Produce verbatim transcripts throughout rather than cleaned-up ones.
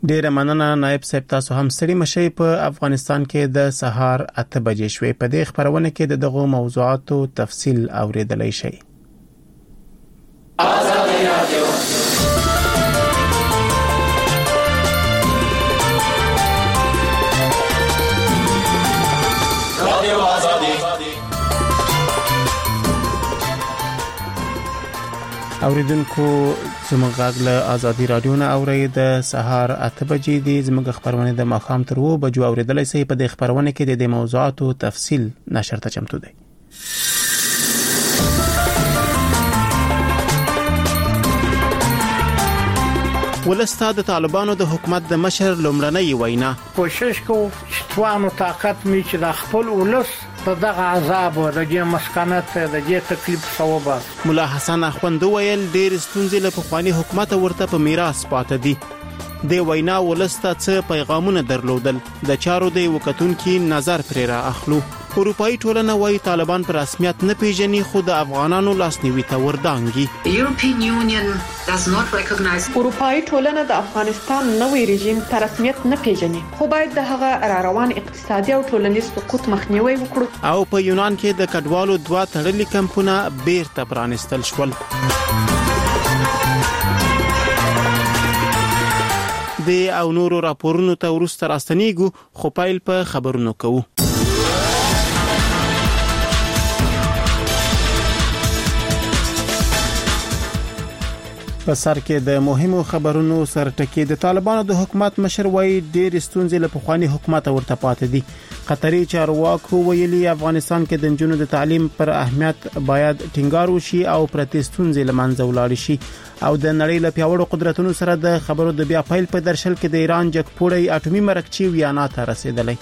ډیره مننه نائب صاحب، تاسو هم ستړي مشئ. په افغانستان کې د سهار اته بجې شوې. په دې خبرونه کې د دغه موضوعاتو تفصیل اوریدلای شئ. آزادي رادیو رادیو آزادي اوریدونکو زموږ غږ له آزادي رادیو نه اوري. د سهار اته بجې دي. زموږ خبرونه د ماښام تر و بجو اوریدلای شئ. په دې خبرونه کې د دې موضوعاتو تفصیل نشر ته چمتو دی. ولسته د طالبانو د حکومت د مشر لومړنۍ وینا. کوشش کو چې توانو طاقت می چې د خپل ولس دغه عذاب او دغه مسکنت دغه تکلیف ثواب. مولا حسن اخوند ویل ډېر ستونزې له پخوانی حکومت ورته په میراث پاتې دي. د وینا ولسته څه پیغامونه درلودل، د چارو د وکتونکو نظر پرې را اخلو. اروپאי ټولنه وايي طالبان پر رسمیت نه پیژني، خو د افغانانو لاسنیوي ته وردانګي. اروپאי ټولنه د افغانستان نوې رژیم پر رسمیت نه پیژني، خو باید د هغه را روان اقتصادي او ټولنیز سقوط مخنیوي وکړي. او په یونان کې د کډوالو دوه تړلي کمپونه بیرته پرانستل شول. د او نورو راپورونو ته ورسته راستنیږو، خو پایل په خبرونو کوو. په سر کې د مهمو خبرونو سرټکی. د طالبانو د حکومت مشر وايي ډېر ستونزې له پخوانی حکومت ورته پاتې دي. قطري چارواکو ویلي افغانستان کې د نجونو د تعلیم پر اهمیت باید ټینګار وشي او پرتې ستونزې له منځه ولاړ شي. او د نړۍ له پیاوړو قدرتونو سره د خبرو د بیا پیل په درشل کې د ایران جګپوړی اټومي مرکچی ویانا ته رسیدلی.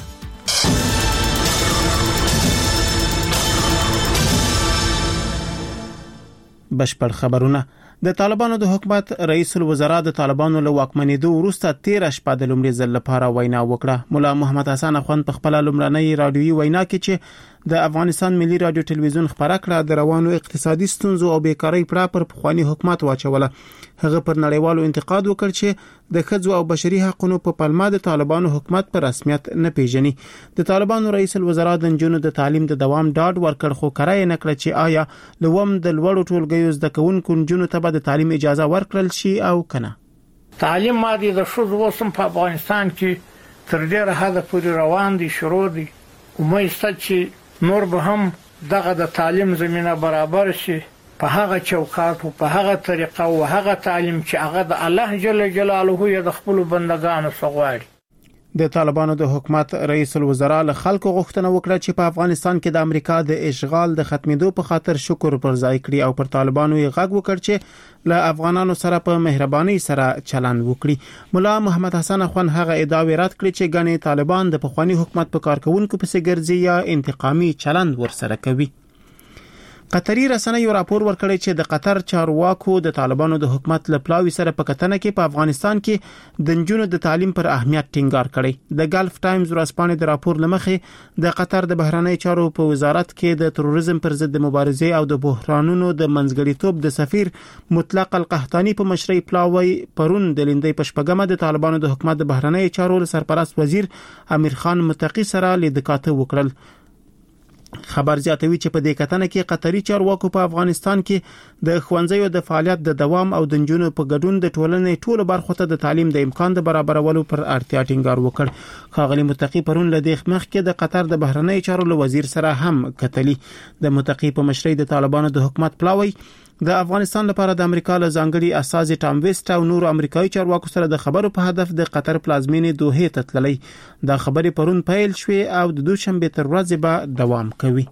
بشپړ خبرونه. د طالبانو د حکومت رئیس الوزرا د طالبانو له واکمنېدو وروسته تیر شپه د لومړي ځل لپاره وینا وکړه. مولا محمد حسن اخوند په خپل لومړنۍ رادیوي وینا کې چې د افغانستان ملي رادیو ټلویزیون خبره کړه، د روانو اقتصادي ستونزو او بیکاری پر پر پخوانی حکومت واچوله. هغه پر نړیوالو انتقاد وکړ چې د ښځو او بشري حقوقو په پلمه د طالبانو حکومت پر رسمیت نه پیژني. د طالبانو رئیس الوزرا د نجونو د تعلیم د دوام ډاډ ورکړ، خو کرای نه کړ چې آیا لوم د لوړو ټولګیو زده کوونکو نجونو ته د تعلیم اجازه ورکړل شي او کنه. تعلیم مادي د ښځو وسم په افغانستان کې تر ډیره حد پورې روان دي، شروع دي. ومې ست چې نور به هم دغه د تعلیم زمينه برابر شي په هغه چوکاټ او په هغه طریقه او هغه تعلیم چې هغه د الله جل جلاله یې د خپل بندگانو څخه. د طالبانو د حکومت رئیس الوزرا له خلکو غوښتنه وکړه چې په افغانستان کې د امریکا د اشغال د ختمېدو په خاطر شکر پر ځای کړي او پر طالبانو یې غږ وکړ چې له افغانانو سره په مهرباني سره چلند وکړي. مولا محمد حسن اخوند هغه ادعاوې رد کړې چې ګڼې طالبان د پخوانی حکومت په کارکونکو پسې ګرځي یا انتقامي چلند ورسره کوي. قطري رسنیو راپور ورکړی چې د قطر چارواکو د طالبانو د حکومت له پلاوي سره په کتنه کې په افغانستان کې د نجونو د تعلیم پر اهمیت ټینګار کړی. د ګلف ټایمز ورځپاڼې د راپور لمخې د قطر د بهرنی چارو په وزارت کې د تروریزم پر ضد مبارزې او د بحرانونو د منځګړیتوب د سفیر مطلق القحطانی په مشرۍ پلاوی پرون د لیندۍ پشپګمه د طالبانو د حکومت د بهرنی چارو سرپرست وزیر امیر خان متقی سره لیدکاته وکړل. خبر زیاتوي چې په دې کتنه کې قطري چارواکو په افغانستان کې د ښوونځیو د فعالیت د دوام او د نجونو په ګډون د ټولنې ټولو برخو ته د تعلیم د امکان د برابرولو پر اړتیا ټینګار وکړ. ښاغلي متقی پرون له دې مخ کې د قطر د بهرنی چارو وزیر سره هم کتلی. د متقی په مشرۍ د طالبانو د حکومت پلاوی د افغانستان لپاره د امریکا له ځانګړي استازي ټام ویسټ او نورو امریکایي چارواکو سره د خبرو په هدف د قطر پلازمینې دوحې ته تللی. دا خبرې پرون پیل شوې او د دوشنبه تر ورځې به دوام کوي.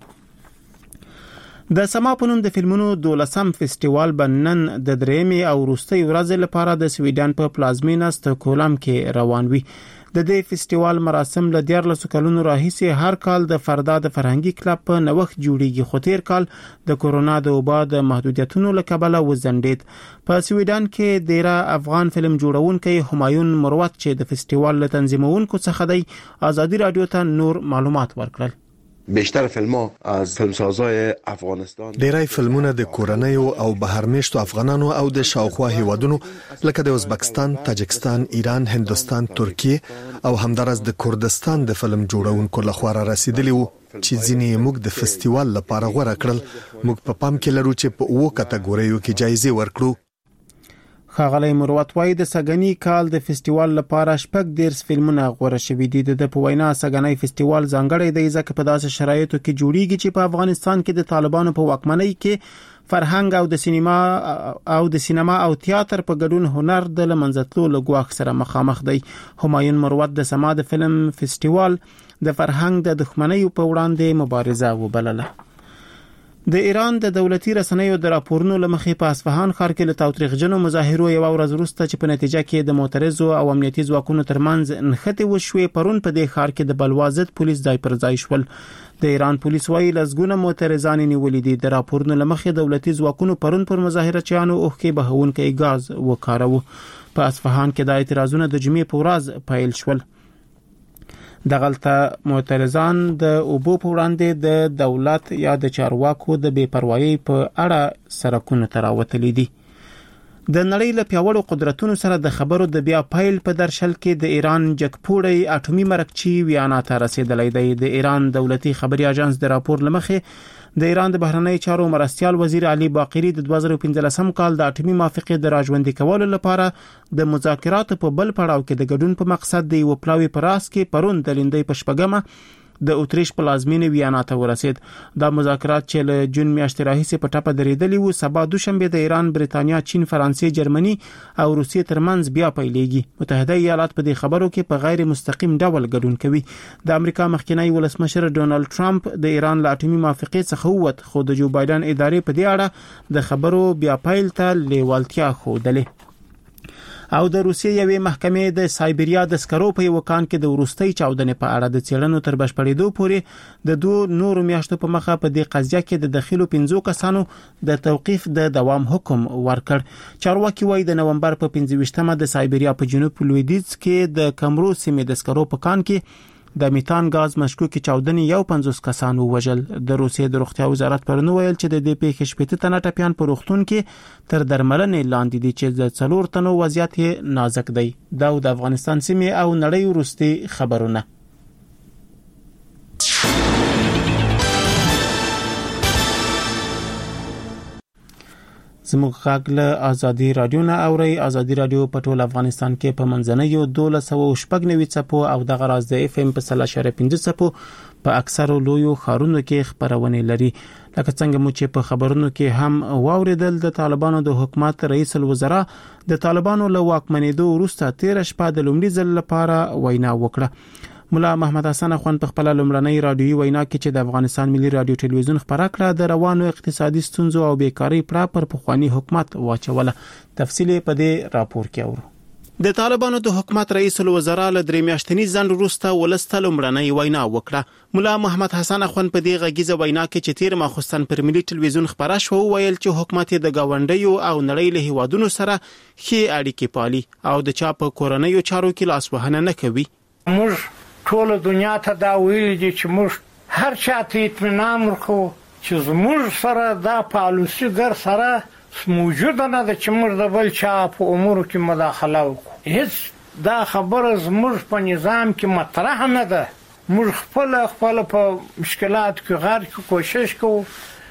د سما پونم د فلمونو دولسم فستیوال بنن د درېمې او وروستۍ ورځې لپاره د سویډن په پلازمینه ستوکولم کې روان وي. د دې فستیوال مراسم له دیارلسو کلونو راهیسې هر کال د فردا د فرهنګي کلب په نوښت جوړیږي، خو تیر کال د کورونا د وبا د محدودیتونو له کبله وزندید. په سویډن کې ډیره افغان فلم جوړونکي همایون مروت چې د فستیوال له تنظیمونکو څخه دی آزادي رادیو ته نور معلومات ورکړل. بیشتر فیلم‌ها از فیلمسازای افغانستان ډیری فلمونه د کورنیو او بهرمیشتو افغانانو او د شاوخوا هیوادونو لکه د ازبکستان، تاجکستان، ایران، هندوستان، ترکیه او همدارس د کردستان د فلم جوړونکو لخوا را رسیدلی وو چې ځینې موږ د فستیوال لپاره غوړه کړل. موږ په پام کې لرو چې په اوو کټګوریو کې جایزې ورکړو. خاغلی مروت وای د سګنی کال د فستیوال لپاره شپږ دیرس فلمونه غوړه شوي دي. د په وینا سګنی فستیوال ځانګړی دی ځکه په داسې شرایطو کې جوړیږي چې په افغانستان کې د طالبانو په واکمنۍ کې فرهنګ او د سینما او د سینما او تیاتر په ګډون هنر د لمنځتلو لګواخ سره مخامخ دی. همایون مروت د سما د فلم فستیوال د فرهنګ د دښمنۍ په وړاندې مبارزه وبلله. د ایران د دولتي رسنیو د راپورونو لمخې په اصفهان ښار کې له تاوتریخجنو مظاهرو یو ورځ وروسته چې په نتیجه کې د معترضو او امنیتي ځواکونو ترمنځ نښتې وشوې، پرون په دې ښار کې د بلوا ضد پولیس ځای پر ځای شول. د ایران پولیس وايي لسګونه معترضان نیولې دي. د راپورونو لمخې دولتي ځواکونو پرون پر مظاهرچیانو اوښکې بهونکي غاز وکاروه. په اصفهان کې د اعتراضونو د جمعې په ورځ پیل شول. دغلطه معترضان د اوبو په وړاندې د دولت یا د چارواکو د بے پروايي په اړه سرکونه تراوتلې دي. د نړۍ له پیاوړو قدرتونو سره د خبرو د بیا پایل په درشل کې د ایران جګپوړی اټومي مرکچی ویانا ته رسیدلې دی. د ایران دولتي خبري اژانس د راپور لمخې د ایران د بهرنی چارو مرستیال وزیر علي باقری د دوه زره پنځلسم کال د اټومي موافقې د راژوندي کولو لپاره د مذاکراتو په بل پړاو کې د ګډون په مقصد د یو پلاوی پراس کې پرون د لیندۍ په شپږمه د اتریش پلازمینه ویانا ته ورسید. دا مذاکرات چې له جون میاشتې راهیسې په ټاپه درېدلي وو سبا دوشنبه د ایران، بریتانیا، چین، فرانسې، جرمني او روسیې ترمنځ بیا پیلېږي. متحده ایالات په دې خبرو کې په غیر مستقیم ډول ګډون کوي. د امریکا مخکنی ولسمشر ډونالد ټرمپ د ایران له اټومي موافقې څخه ووت، خو د جو بایدن ادارې په دې اړه د خبرو بیا پیل ته لیوالتیا ښودلې. او د روسیې یوې محکمې د سایبریا د سکرو په یو کان کې د ورستۍ چاودنې په اړه د څېړنو تر بشپړېدو پورې د دوه نورو میاشتو په مخه په دې قضیه کې د داخلو پنځو کسانو د توقیف د دوام حکم ورکړ. چارواکي وایي د نومبر په پنځه ویشتمه د سایبریا په جنوب لویدیځ کې د کمرو سیمې د سکرو په کان کې د میتان غاز مشکوکي چاودنې یو پنځوس کسان ووژل. د روسیې د روغتیا وزارت پرون ویل چې د دې پیښې شپږ تنه ټپيان په روغتون کې تر درملنې لاندې دي چې د څلور تنو وضعیت نازک دی. دا د افغانستان سیمې او نړۍ وروستي خبرونه. زموږ غږ له ازادي رادیو نه اوري. ازادي رادیو په ټول افغانستان کې په منځنیو دولس او شپږ نوي څپو او د غراز د اف ام په سل اشاره پنځه څپو په اکثرو لویو ښارونو کې خبرونه لري. لکه څنګه مو چې په خبرونو کې هم واوریدل، د طالبانو د حکومت رئیس الوزرا د طالبانو له واکمنېدو وروسته تیر شپه د لومړي ځل لپاره وینا وکړه. مولا محمد حسن اخوان په خپل لومړنۍ رادیوي وینا کې چې د افغانستان ملي رادیو ټلویزیون خبره کړه د روانو اقتصادي ستونزو او بیکاری پر پر پخوانی حکومت واچوله. تفصیل په دې راپور کې اورو. د طالبانو د حکومت رئیس الوزرا له درې میاشتنی ځنډ وروسته ولسته لومړنۍ وینا وکړه. مولا محمد حسن اخوان په دې غږیزه وینا کې چې تیر ماخوستن پر ملي ټلویزیون خبره شو ویل چې حکومت د گاونډیو او نړۍ له هیوادونو سره ښې اړیکې پالي او د چا په کورنیو چارو کې لاسوهنه نه کوي. موږ ټول دنیا ته دا ویل دي چې موږ هر چاته اطمینان ورکو چې زموږ سره دا پالیسي ګر سره موجود نه ده چې موږ د بل چا په امور کې مداخله وکړو. هیڅ دا خبره زموږ په نظام کې مطرح نه ده. موږ خپل خپل په مشکلات کې غار کې کوشش کوو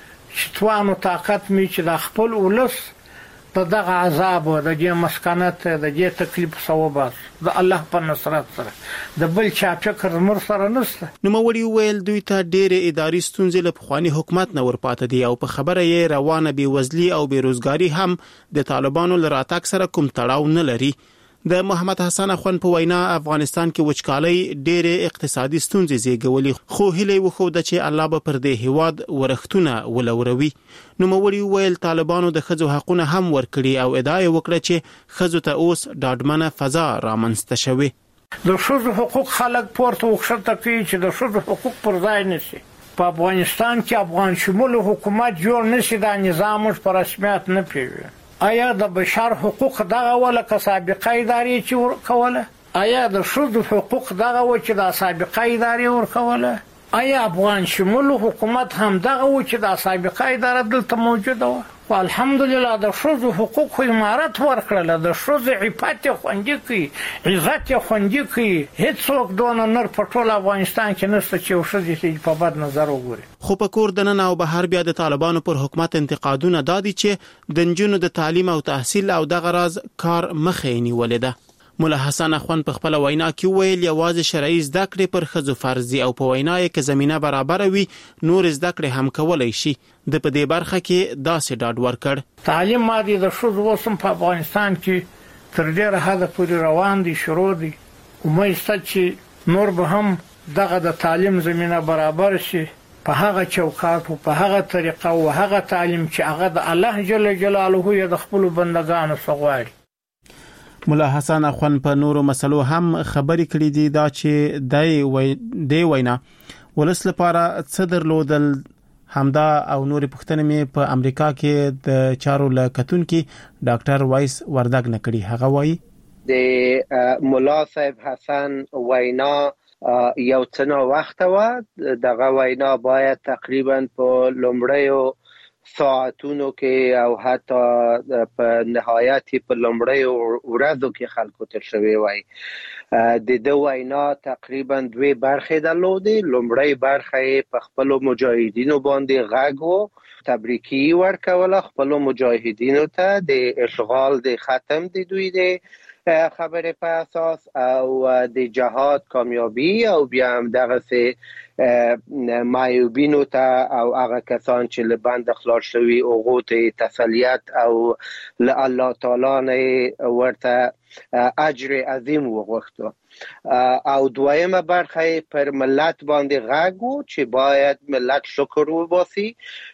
چې توانو طاقت می چې د خپل ولس د دغه عذاب او د دې مسکنت د دې تکلیف سوباس د الله په نصرت سره د بل چا فکر مر سره نشته. نو موري ویل دوی ته ډېر اداري ستونزې له پخوانی حکومت نه ورپاتې دي او په خبره یې روانه بي وزلي او بیروزګاری هم د طالبانو لراتک سره کوم تړاو نه لري. د محمد حسن اخوان په وینا افغانستان کې وچکالۍ ډېر اقتصادي ستونزې زیږولې، خو هیله وخوده چې الله به پر دې هیواد ورښتونه ولوروي. نو موري ویل طالبانو د ښځو حقونه هم ورکړي او ادعا وکړه چې ښځو ته اوس ډاډمنه فضا رامنځته شوه. د ښځو حقوق خلک پورته وښته کوي چې د ښځو حقوق پر ځای نشي. په افغانستان کې افغان شمول حکومت جوړ نشي، دا نظام پر رسمیت نه پیژني. آیا د بشر حقوق دغه ولا که سابقه ادارې چې ورکوله؟ آیا د ښځو حقوق دغه و چې د سابقه ادارې ورکوله؟ آیا افغان شمول حکومت هم دغه و چې د سابقه اداره دلته موجوده و؟ الحمدلله د شوزو حقوق امارت ورکړل، د شوزو عفت خوندي کی، عزت خوندي کی. هیڅوک دونه نر په ټول افغانستان کې نشته چې وشدي په بد نظر وګوري. خو په کور دننه او بهر بیا د طالبانو پر حکومت انتقادونه دادي چې د نجونو د تعلیم او تحصیل او دغه راز کار مخې نیولې ده. مولا حسن اخوان په خپل وینا کې ویل یوازې شرعي زده کړې پر ښځو فرض دي او په وینا یې کې زمينه برابر وي نور زده کړې هم کولای شي. د په دې برخه کې داسې ډاډ ورکړ. تعلیم مادي د ښځو وسم په افغانستان کې تر ډیره حد پورې روان دي، شروع دي. ومې ست چې نور به هم دغه د تعلیم زمينه برابر شي په هغه چوکاټ او په هغه طریقه او هغه تعلیم چې هغه د الله جل جلاله یې د خپل بندگانو سغواړي. مولا حسن اخوان په نورو مسلو هم خبرې کړې دي دا چې دای وای دی وینا ولس لپاره څه درلودل. همدا او نور پښتنې مې په امریکا کې د چارو لکتون کې ډاکټر وایس وردګ نکړي. هغه وایي د مولا صاحب حسن وینا یو څنو وخت و، دغه وینا باید تقریبا په لومړیو ساعتونو کې او حتی په نهایت په لومړیو ورځو کې خلکو ته شوی وای. د دوه وینا تقریبا دوه برخې درلودې. لومړی برخه په خپل مجاهدینو باندې غږ و، تبریکی ورکوله خپل مجاهدینو ته د اشغال د ختم د دوی د خبره په اساس او د جهاد کامیابی او بیا هم دغه سه مایوبینو ته او هغه کسان چې له بند خلاص شوي اوغوت تسلیت او له الله تعالی نه ورته اجر عظیم وغوښتو. او دویمه برخه پر ملت باندې غږ و چې باید ملت شکر وباسي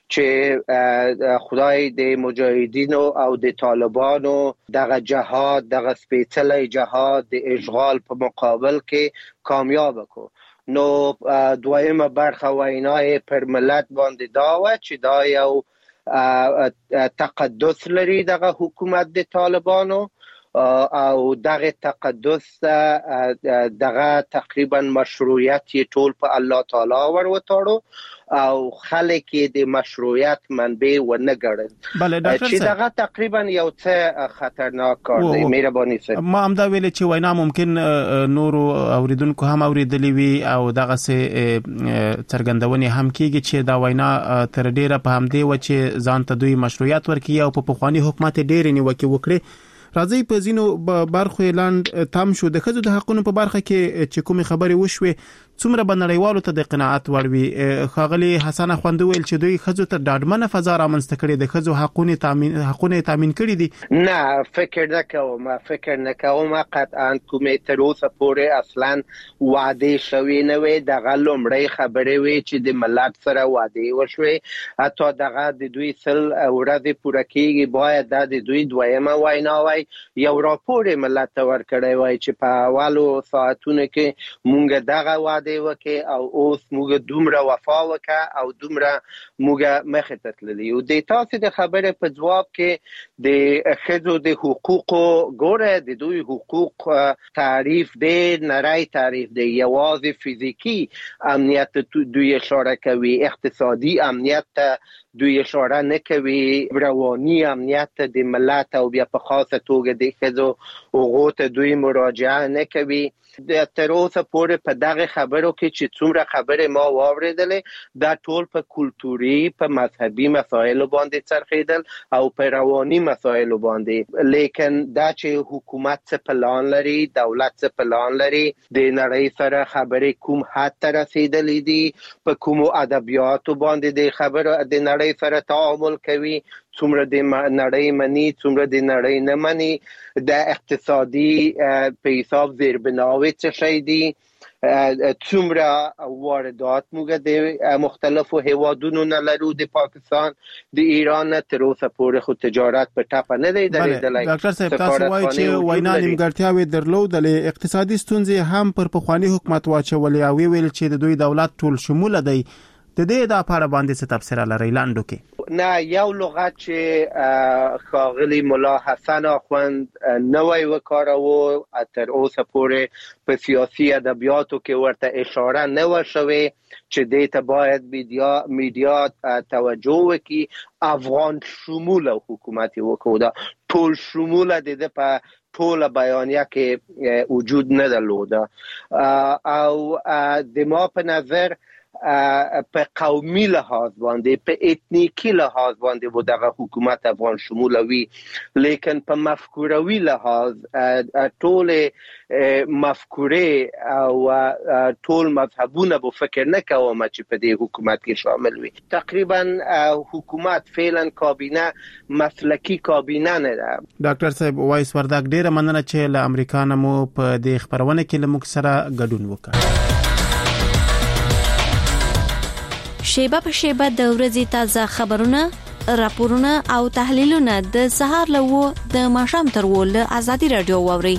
چې خدای د مجاهدینو او د طالبانو دغه جهاد دغه سپیڅلی جهاد د اشغال په مقابل کې کامیاب کو. نو دویمه برخه وینای پر ملت باندې دا و چې دا یو تقدس لري دغه حکومت د طالبانو او دغه تقدس دغه تقریبا مشروعیت ټول په الله تعالی ور وتاړو او خلک د مشروعیت منبع و نه ګڼل. چې دغه تقریبا یو څه خطرناک کار دی. مهرباني سره ما هم دا ویل چې وینا ممکن نور اوریدونکو هم اوریدلې وي او دغه سه څرګندونې هم کیږي چې دا وینا تر ډیره په هم دی و چې ځان ته دوی مشروعیت ورکړي او په پخوانی حکومت ډیر نیوکه وکړي. راځي په زینو برخو اعلان تام شو د خځو د حقونو په برخه کې چې کومه خبرې وشوي څومره بنړیوالو ته د قناعت وړوي. خاغلی حسن اخوند ویل چې دوی خځو ته ډاډمنه فضا رامنځته کړي، د خځو حقونه تامین حقونه تامین کړي دي. نه فکر نکوم فکر نکوم قطعا کومه تر اوسه پورې اصلا وعده شوی نه وي. دغه لومړی خبرې وي چې د ملت سره وعده وشوي، حتی دغه د دوی سل ورځې پوره کیږي باید د دوی دویمه وینا وای یو راپور ملت ته ورکړی وای چې په اولو ساعتونو کې مونږ دغه وعده وکړو او اوس مونږ دومره وفا وکړو او دومره مونږ مخې ته تللي. او د تاسو د خبره په جواب کې د ښځو د حقوقو ګوره د دوی حقوق تعریف دی نری تعریف دی. یوازې فزیکی امنیت دوی اشاره کوي، اقتصادي امنیت ته دوی اشاره نه کوي، رواني امنیت د ملت او بیا په خاصه توګه د ښځو حقوق دوی مراجعه نه کوي. د تر اوسه پورې په دغه خبرو کې چې څومره خبره ما واوریدلې دا ټول په کلتوري په مذهبي مسایلو باندې څرخیدل او په رواني مسایلو باندې. لیکن دا چې حکومت څه پلان لري، دولت څه پلان لري، د نړۍ سره خبرې کوم حد ته رسیدلې دي، په کوم ادبیاتو باندې د خبرو د نړۍ سره تعامل کوي، څومره د نړۍ مني څومره د نړۍ نه مني، د اقتصادي په حساب زیربناوي څه شي دي، څومره واردات موږ د مختلفو هیوادونو نه لرو، د پاکستان د ایران نه تر اوسه پورې خو تجارت په ټاپه نه دی درېدلی. ډاکټر صاحب تاسو وایي چې وینا نیمګړتیاوې درلودلې، اقتصادي ستونزې هم پر پخوانی حکومت واچولې او ویل چې د دوی دولت ټول شموله دی. د دې د اپاره باندې څه تفسیر لري لاندو کې نه یو لغت چې خاغلی مولا حسن اخوند نوې وکړو تر اوسه پورې په سیاسي ادبیاتو کې ورته اشاره نه وشوي چې دیتا باید میډیا میډیا توجه وکړي افغان شمول حکومت وکړو ټول شمول د په ټول بیانیه کې وجود نه درلوده او د ما په نظر په قومي لحاظ باندې په اتنیکی لحاظ باندې و دغه حکومت افغان شمول وي لیکن په مفکوروي لحاظ ټول مفکوره او ټول مذهبونه به فکر نه کوم چې په دې حکومت کې شامل وي تقریبا حکومت فعلا کابینه مسلکی کابینه نه ده. ډاکټر صاحب وایس ورداګ ډیره مننه چې له امریکا نمو په دې خبرونه کې له موږ سره ګډون وکړ. شیبه په شیبه د ورځې تازه خبرونه راپورونه او تحلیلونه د سهار له د ماښام تر ول آزادي رادیو ووري.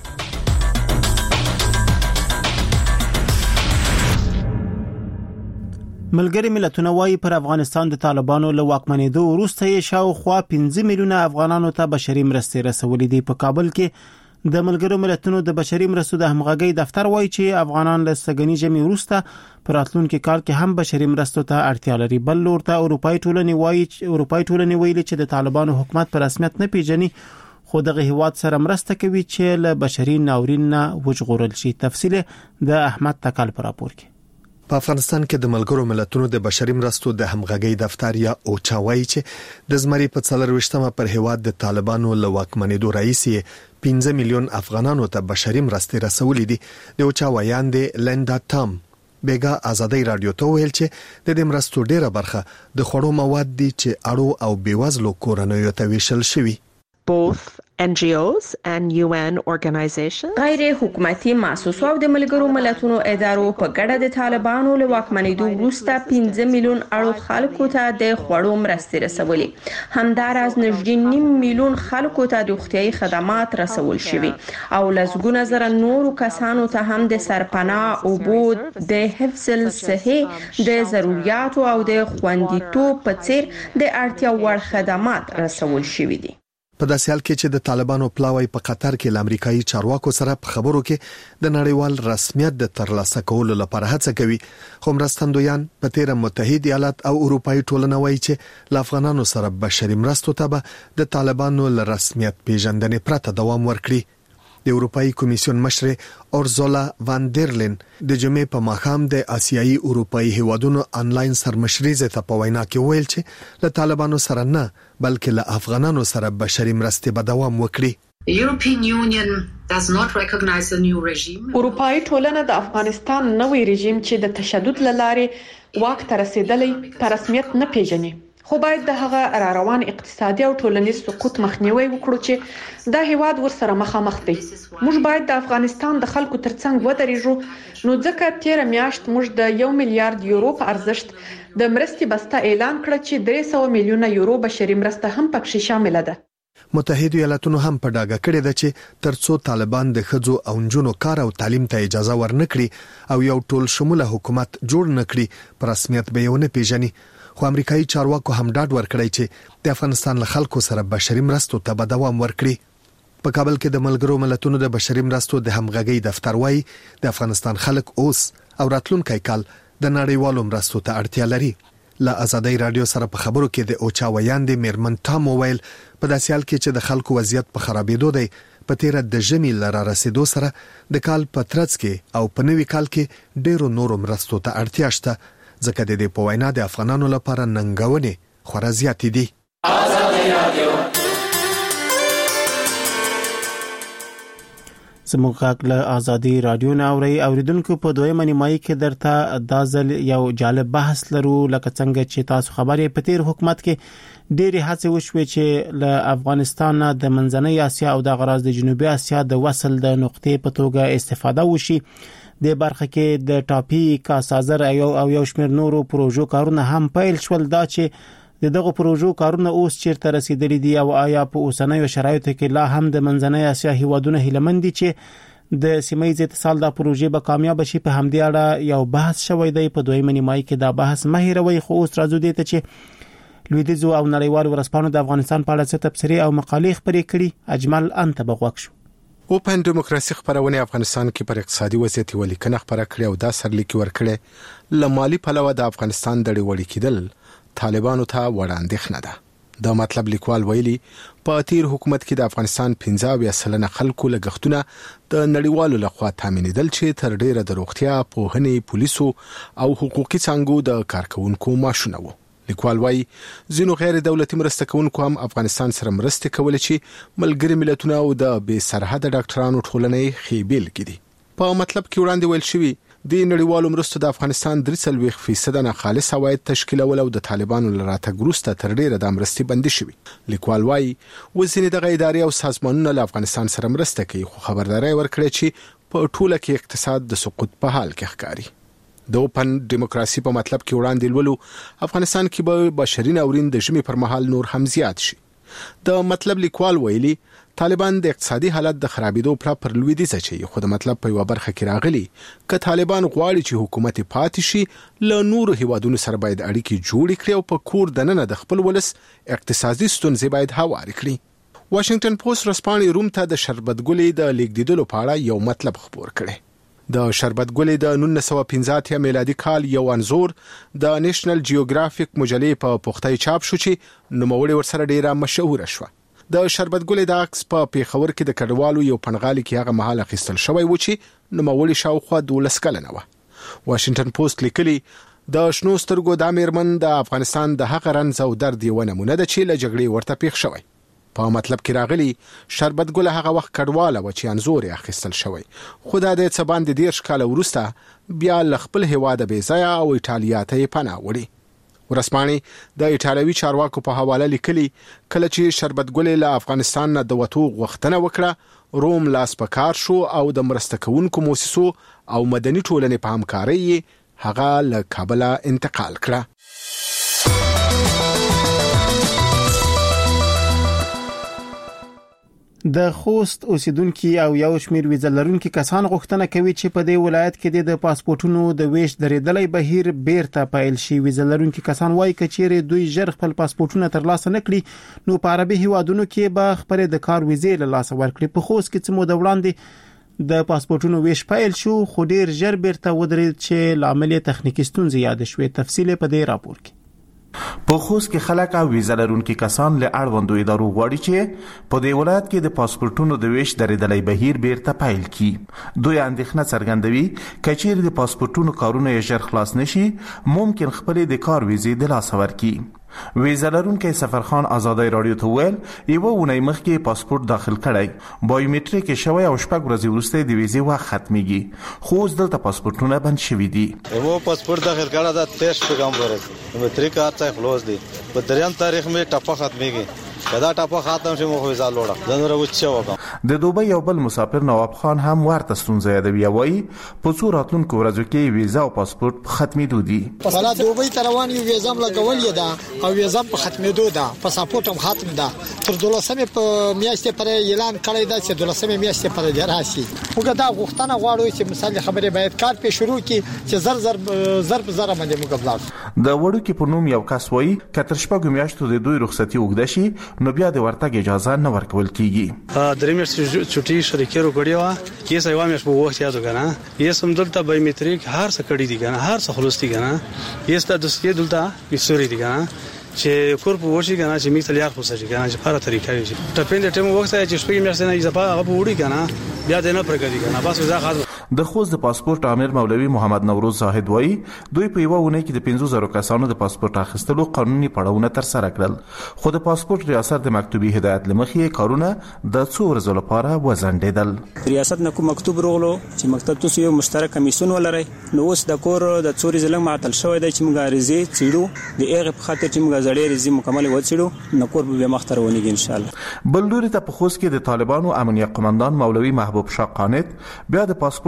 ملګری ملتونه وايي پر افغانستان د طالبانو له واکمنېدو وروسته یې شاوخوا پنځه میلیونه افغانانو ته بشري مرستې رسولې دي. په کابل کې د ملګرو ملتونو د بشري مرستو د همغږي دفتر وايي چې افغانان له سګنی جمع وروسته پر راتلونکي کال کې هم بشري مرستو ته اړتیا لري. بل لور ته اروپאי ټولنې وايي چې اروپאי ټولنې ویلي چې د طالبانو حکومت په رسمیت نه پیژني خو دغه هیواد سره مرسته کوي چې له بشري ناورین نه وژغورل شي. تفصیل د احمد تکل پر راپور کې. په افغانستان کې د ملګرو ملتونو د بشري مرستو د همغږي دفتر یا اوچا وايي چې د زمري په څلرويشتمه پر هیواد د طالبانو له واکمنېدو رئیس پنځه میلیون افغانانو ته بشري مرستې رسولې دي. د اوچا وایاندې لندا تام بیگا آزادی رادیو ته ویل چې د دې مرستو ډیره برخه د خوړو مواد دي چې اړو او بیوزلو کورنیو ته ویشل شوی. Both ان جی اوز and یو ان organizations غیر حکومتي مؤسسو او د ملګرو ملتونو ادارو په ګډه د طالبانو له واکمنېدو وروسته پنځه میلیون اړو خلکو ته د خوړو مرستې رسولې. همداراز نږدې نیم میلیون خلکو ته د روغتیايي خدمات رسول شوي او لسګونه زره نورو کسانو ته هم د سرپناه او بود د حفظ الصحه د ضرورتو او د خوندیتوب په څیر د اړتیا وړ خدمات رسول شوي دي. په داسې حال کې چې د طالبانو پلاوی په قطر کې د امریکایي چارواکو سره په خبرو کې د نړیوال رسمیت د ترلاسه کولو لپاره هڅه کوي خو مرستندویان په تیر متحده ایالات او اروپאי ټولنه وایي چې ل افغانانو سره بشري مرستو ته به د طالبانو ل رسمیت پیژندنې پرته دوام ورکړي. د اروپאי کمیسیون مشر اورزولا وان ډرلین د جمعې په ماښام د آسیایي اروپאי هیوادونو انلاین سرمشريزه ته په وینا کې ویل چې له طالبانو سره نه بلکې له افغانانو سره بشري مرستې به دوام وکړي. The European Union does not recognize the new regime. اروپאי ټولنه د افغانستان نوې رژیم چې د تشدد لاره واک ته رسیدلې په رسمیت نه پیژني. خو باید د هغه را روان اقتصادي او ټولنیز سقوط مخنیوي وکړو چې دا هیواد ورسره مخامخ دی. موږ باید د افغانستان د خلکو ترڅنګ ودرېږو نو ځکه تیر میاشت موږ د یو میلیارډ یورو په ارزښت د مرستې بسته اعلان کړ چې درې سوه میلیونه یورو بشري مرسته هم پکې شامل ده. متحده ایالاتونو هم په ډاګه کړی ده چې ترڅو طالبان د خځو او نجونو کار او تعلیم ته اجازه ورنکړي او یو ټول شموله حکومت جوړ نکړي په رسمیت به یې ونه پیژني. خو امریکایي چارواکو هم ډاډ ورکړی چې د افغانستان له خلکو سره بشري مرستو ته به دوام ورکړي. په کابل کې د ملګرو ملتونو د بشري مرستو د همغږي دفتر وايي د افغانستان خلک اوس او راتلونکي کال د نړیوالو مرستو ته اړتیا لري. له آزادی رادیو سره په خبرو کې د اوچا ویاندې میرمن تام ویل په داسې حال کې چې د خلکو وضعیت په خرابېدو دی په تیر د ژمي لاره رسیدو سره د کال په ترڅ کې او په نوي کال کې ډېرو نورو مرستو ته اړتیا شته ځکه د دې په وینا د افغانانو لپاره ننګونې خورا زیاتې دي. آزادی رادیو زموږ غږ له آزادی رادیو نه اوري. اوریدونکو په دویمه نیمایي کې درته دا ځل یو جالب بحث لرو لکه څنګه چې تاسو خبرې په تیر حکومت کې ډېری هڅې وشوي چې له افغانستان د منځنۍ اسیا او د غراز د جنوبي اسیا د وصل د نقطې په توګه استفاده وشي. د برخه کې د ټاپي کا سازر او یو شمېر نورو پروژو کارونه هم پیل شول. دا چې دغه پروژو کارونه اوس چیرته رسیدلي دي او آیا په اوسنیو شرایطو کې لا هم د منځنۍ اسیا هیوادونه هیلمن دي چې د سیمایي اتصال د پروژې به کامیاب شي په همدې اړه یو بحث شوی دی. په دویمه نیمایي کې دا بحث مه هیروي. خو اوس راځو دې ته چې لویدیځو او نړیوالو ورځپاڼو د افغانستان په اړه څه تبصرې او مقالې خپرې کړي. اجمل انت بغوښ شو. اوپن ډیموکراسي خبرونه افغانستان کې پر اقتصادي وضعیت ولیکنه خبره کړې او دا سرلیک ورکړې لمالي پلوه د افغانستان د وړي کېدل طالبانو ته وړاندې نه ده. دا مطلب لیکوال ویلي په تیر حکومت کې د افغانستان پنځه سلنه خلکو لګښتونه د نړیوالو لخوا تامینېدل چې تر ډیره د روغتیا، پوهنې، پولیسو او حقوقي څانګو د کارکونکو معاشونه وو. لیکوال وایي ځینو غیر دولتي مرسته کوونکو هم افغانستان سره مرسته کولې چې ملګري ملتونه او د بې سرحده ډاکټرانو ټولنې خېبل کړي. په مطلب کې وړاندې ویل شوی د نړیوالو مرستو د افغانستان درې څلوېښت فیصد نه خالص عواید تشکیلول او د طالبانو لراتګ وروسته تر ډیره د مرستې بندي شوی. لیکوال وایي وزینې دغه ادارې او سازمانونه له افغانستان سره مرسته کوي خو خبرداري ورکړي چې په ټوله کې اقتصاد د سقوط په حال کې ښکاري. د اوپن ډیموکراسي په مطلب کې وړاندې ولولو افغانستان کې به بشري ناورین د ژمي پر مهال نور هم زیات شي. د مطلب لیکوال ویلي طالبان د اقتصادي حالت د خرابېدو پر پر لویدیځ چي خو د مطلب په یو برخه کې راغلي ک طالبان غواړي چې حکومت پاتې شي له نور هیوادونو سره باید اړیکې جوړ کړي او په کور دننه د خپل ولس اقتصادي ستونزې باید هوار کړي. واشنگټن پوسټ رسپانې روم ته د شربت ګلې د لیکدیدلو په اړه یو مطلب خبر کړي. د شربت ګلې د نولس سوه پنځه اتیا میلادي کال یو انزور د نېشنل جیوګرافیک مجلې په پختای چاپ شو چې نوموړی ورسره ډیره مشهور شو. د شربت ګلې د عکس په پیښور کې د کډوالو یو پنغالي کې هغه مهال اخیستل شوی و چې نوموړی شاوخوا دولس کلنه و. واشنگټن پوسټ لیکلي د شنو سترګو د امرمن د افغانستان د حق رنځ او درد یو نمونه ده چې له جګړې ورته پیښ شوی. په مطلب کې راغلي شربت ګل هغه وخت کډواله و چې انزور اخیستل شوی خو دا د څه باندې ډیر کال وروسته بیا ل خپل هواد به ځای او ایټالیا ته پناه وړي. ورسپانې د ایټالوي چارواکو په حواله لیکلي کله چې شربت ګل له افغانستان نه د وټو غوښتنه وکړه روم لاس پکار شو او د مرسته کوونکو موسسو او مدني ټولنې په همکارۍ هغه له کابل انتقال کړه. د خوست اوسیدونکو او یو شمیر ویزه لرونکو کسان غوښتنه کوي چې په دې ولایت کې د پاسپورتونو د ویش درېدلې بهیر بیرته پیل شي. ویزه لرونکو کسان وایي چې دوی ژر خپل پاسپورتونه ترلاسه نکړي نو په عربي هیوادونو کې به خبره د کار ویزې له لاسه ورکړي. په خوست کې څه مو د وړاندې د پاسپورتونو ویش پیل شو خو ډیر ژر بیرته ودرېد چې لامل تخنیکی ستونزې یاد شوې. تفصیل په دې راپور کې. په خوست کې خلک او ویزه لرونکي کسان له اړوندو ادارو غواړي چې په دې ولایت کې د پاسپورتونو د ویش درېدلې بهیر بیرته پیل کړي. دوی اندېښنه څرګندوي چې چیرې د پاسپورتونو کارونه یې ژر خلاص نشي ممکن خپل د کار ویزې د لاسه ورکړي. ویزه لرونکي سفرخان آزادۍ رادیو ته ویل یو ونې مخکې پاسپورت داخل کړی بایومټریک شوی او شپږ ورځې وروسته د ویزې وخت ختميږي خو اوس دلته پاسپورتونه بند شوي دي. یو پاسپورت داخل کړه دا تیس پیغام ورسې بایومټریک کارت خلاص دي په دریم تاریخ می ټپه ختميږي کدا ټاپه ختم شي مو خو ویزا لوړه زنور وچه وکم. د دوبۍ یو بل مسافر نواب خان هم ورته ستونزه یادوي وایي په څو راتلونکو ورځو کې ویزا او پاسپورت ختمېدو دي. فلا دوبۍ تروان یو ویزا لګول یې ده او ویزا په ختمېدو ده پاسپورت هم ختم ده تر دولسمې په میاشتې پر اعلان کړی دا چې دولسمې میاشتې پر دی راشي. وګدا دا غوښتنه غواړو چې مثال خبره باید کار په شروع کې چې زر زر زر زر باندې مقابله. د وړو کې په نوم یو کس وایي کتر شپږ میاشتو د دوی رخصتي وګد شي نو بیا د ورتګ اجازه نه ورکول کیږي. درې میاشتې چټي شریکې وروړی و کیسه یو میاشت په وخت یادو کنه یې سم دلته بایومټریک هر څه کړی دي کنه هر څه خلاص دي کنه یې ست د سکه دلته یې دی کنه چې کور په ورشي کنه چې میته لیار خوشی کنه چې په طریقه وي ته په دې ټیم وخت چې شپږ میاشتې نه یې ځپا هغه وړي کنه بیا د نه پرګدي کنه بس وزا خاص. د خوست د پاسپورت امیر مولوي محمد نوروز زاهد وایي دوی په یو ونه کې د پنځه زره کسانو د پاسپورت اخیستلو قانوني پړاوونه تر سره کړل خو د پاسپورت ریاست د مکتوبي هدایت لمخې کارونه د څو ورځې لپاره وزندیدل. ریاست نه کوم مکتوب روغلو چې مکتب تاسو یو مشترک کمیسون ولرئ نو اوس د کور د څوري زلنګ معطل شوی دی چې موږ ریزي چیرو د هغه په خاطر چې موږ زړې ریزي مکمل وڅیړو نو کور به مختر ونیږي ان شاء الله. بل لوري ته په خوست کې د طالبانو امنیت قومندان مولوي محبوب شاه قانت بیا د پاسپورت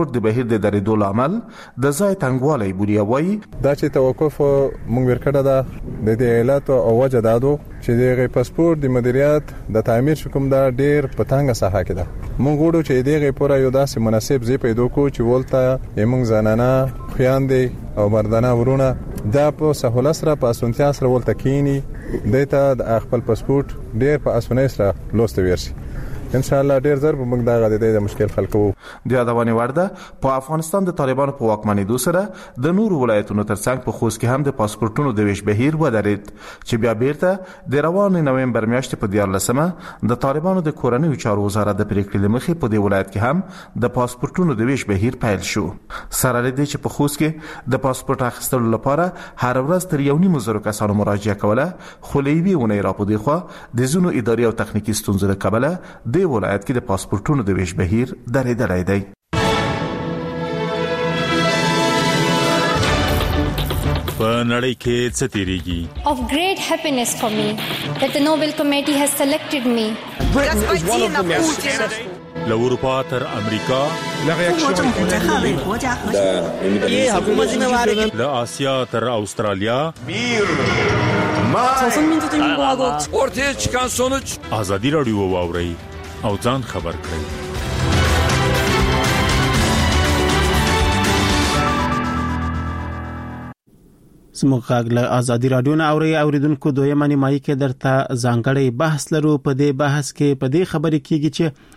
پاسپورت د بهیر د درېدو لامل د ځای تنګوالی بوریا وایي دا چې توقف مونږ ورکړه ده د دې علت او وجه دادو چې دغه پاسپورت د مدیریت د تعمیر شکم دا ډیر پتانګه ساحه کې ده. مونږ وړو چې دغه پورا یو داسې مناسب ځای پیدا کو چې ولته یمنګ زنانه خويندې او مردانه ورونه دا په سهولت سره په اسانتیا سره ولته کینی دته د خپل پاسپورت ډیر په اسانۍ سره لوستل ورشي. ان شاء الله ډیر ضرب موږ دا غوډه د مشکل خلکو د یادونه ورده په افغانستان د طالبانو په واکمنۍ سره د نور ولایتونو ترڅنګ په خوست کې هم د پاسپورتونو د ویش بهیر ودرید چې بیا بیرته د روان نوومبر میاشتې په دیارلسمه د طالبانو د کورنیو چارو وزارت د پریکړې لمخې په دې ولایت کې هم د پاسپورتونو د ویش بهیر پیل شو. سره لدې چې په خوست کې د پاسپورت اخیستلو لپاره هر ورځ تر یو نیم زره کسانو مراجعه کوله، خو لوی ونه را په دی خو د زونو اداري او تخنیکی ستونزې له کبله د ولایت کې د پاسپورتونو د ویش بهیر درېدلی دی. په نړۍ کې څه تیریږي؟ Of great happiness for me that the Nobel Committee has selected me. له اروپا تر امریکا، له آسیا تر استرالیا، ortaya çıkan sonuç ازادي رادیو واوري او ځان خبر کړئ. سموږ له ازادي رادیو نه اوري اوریدونکو دویمه نیمایي کې درته ځانګړی بحث لرو. په دې بحث کې په دې خبرې کېږي چې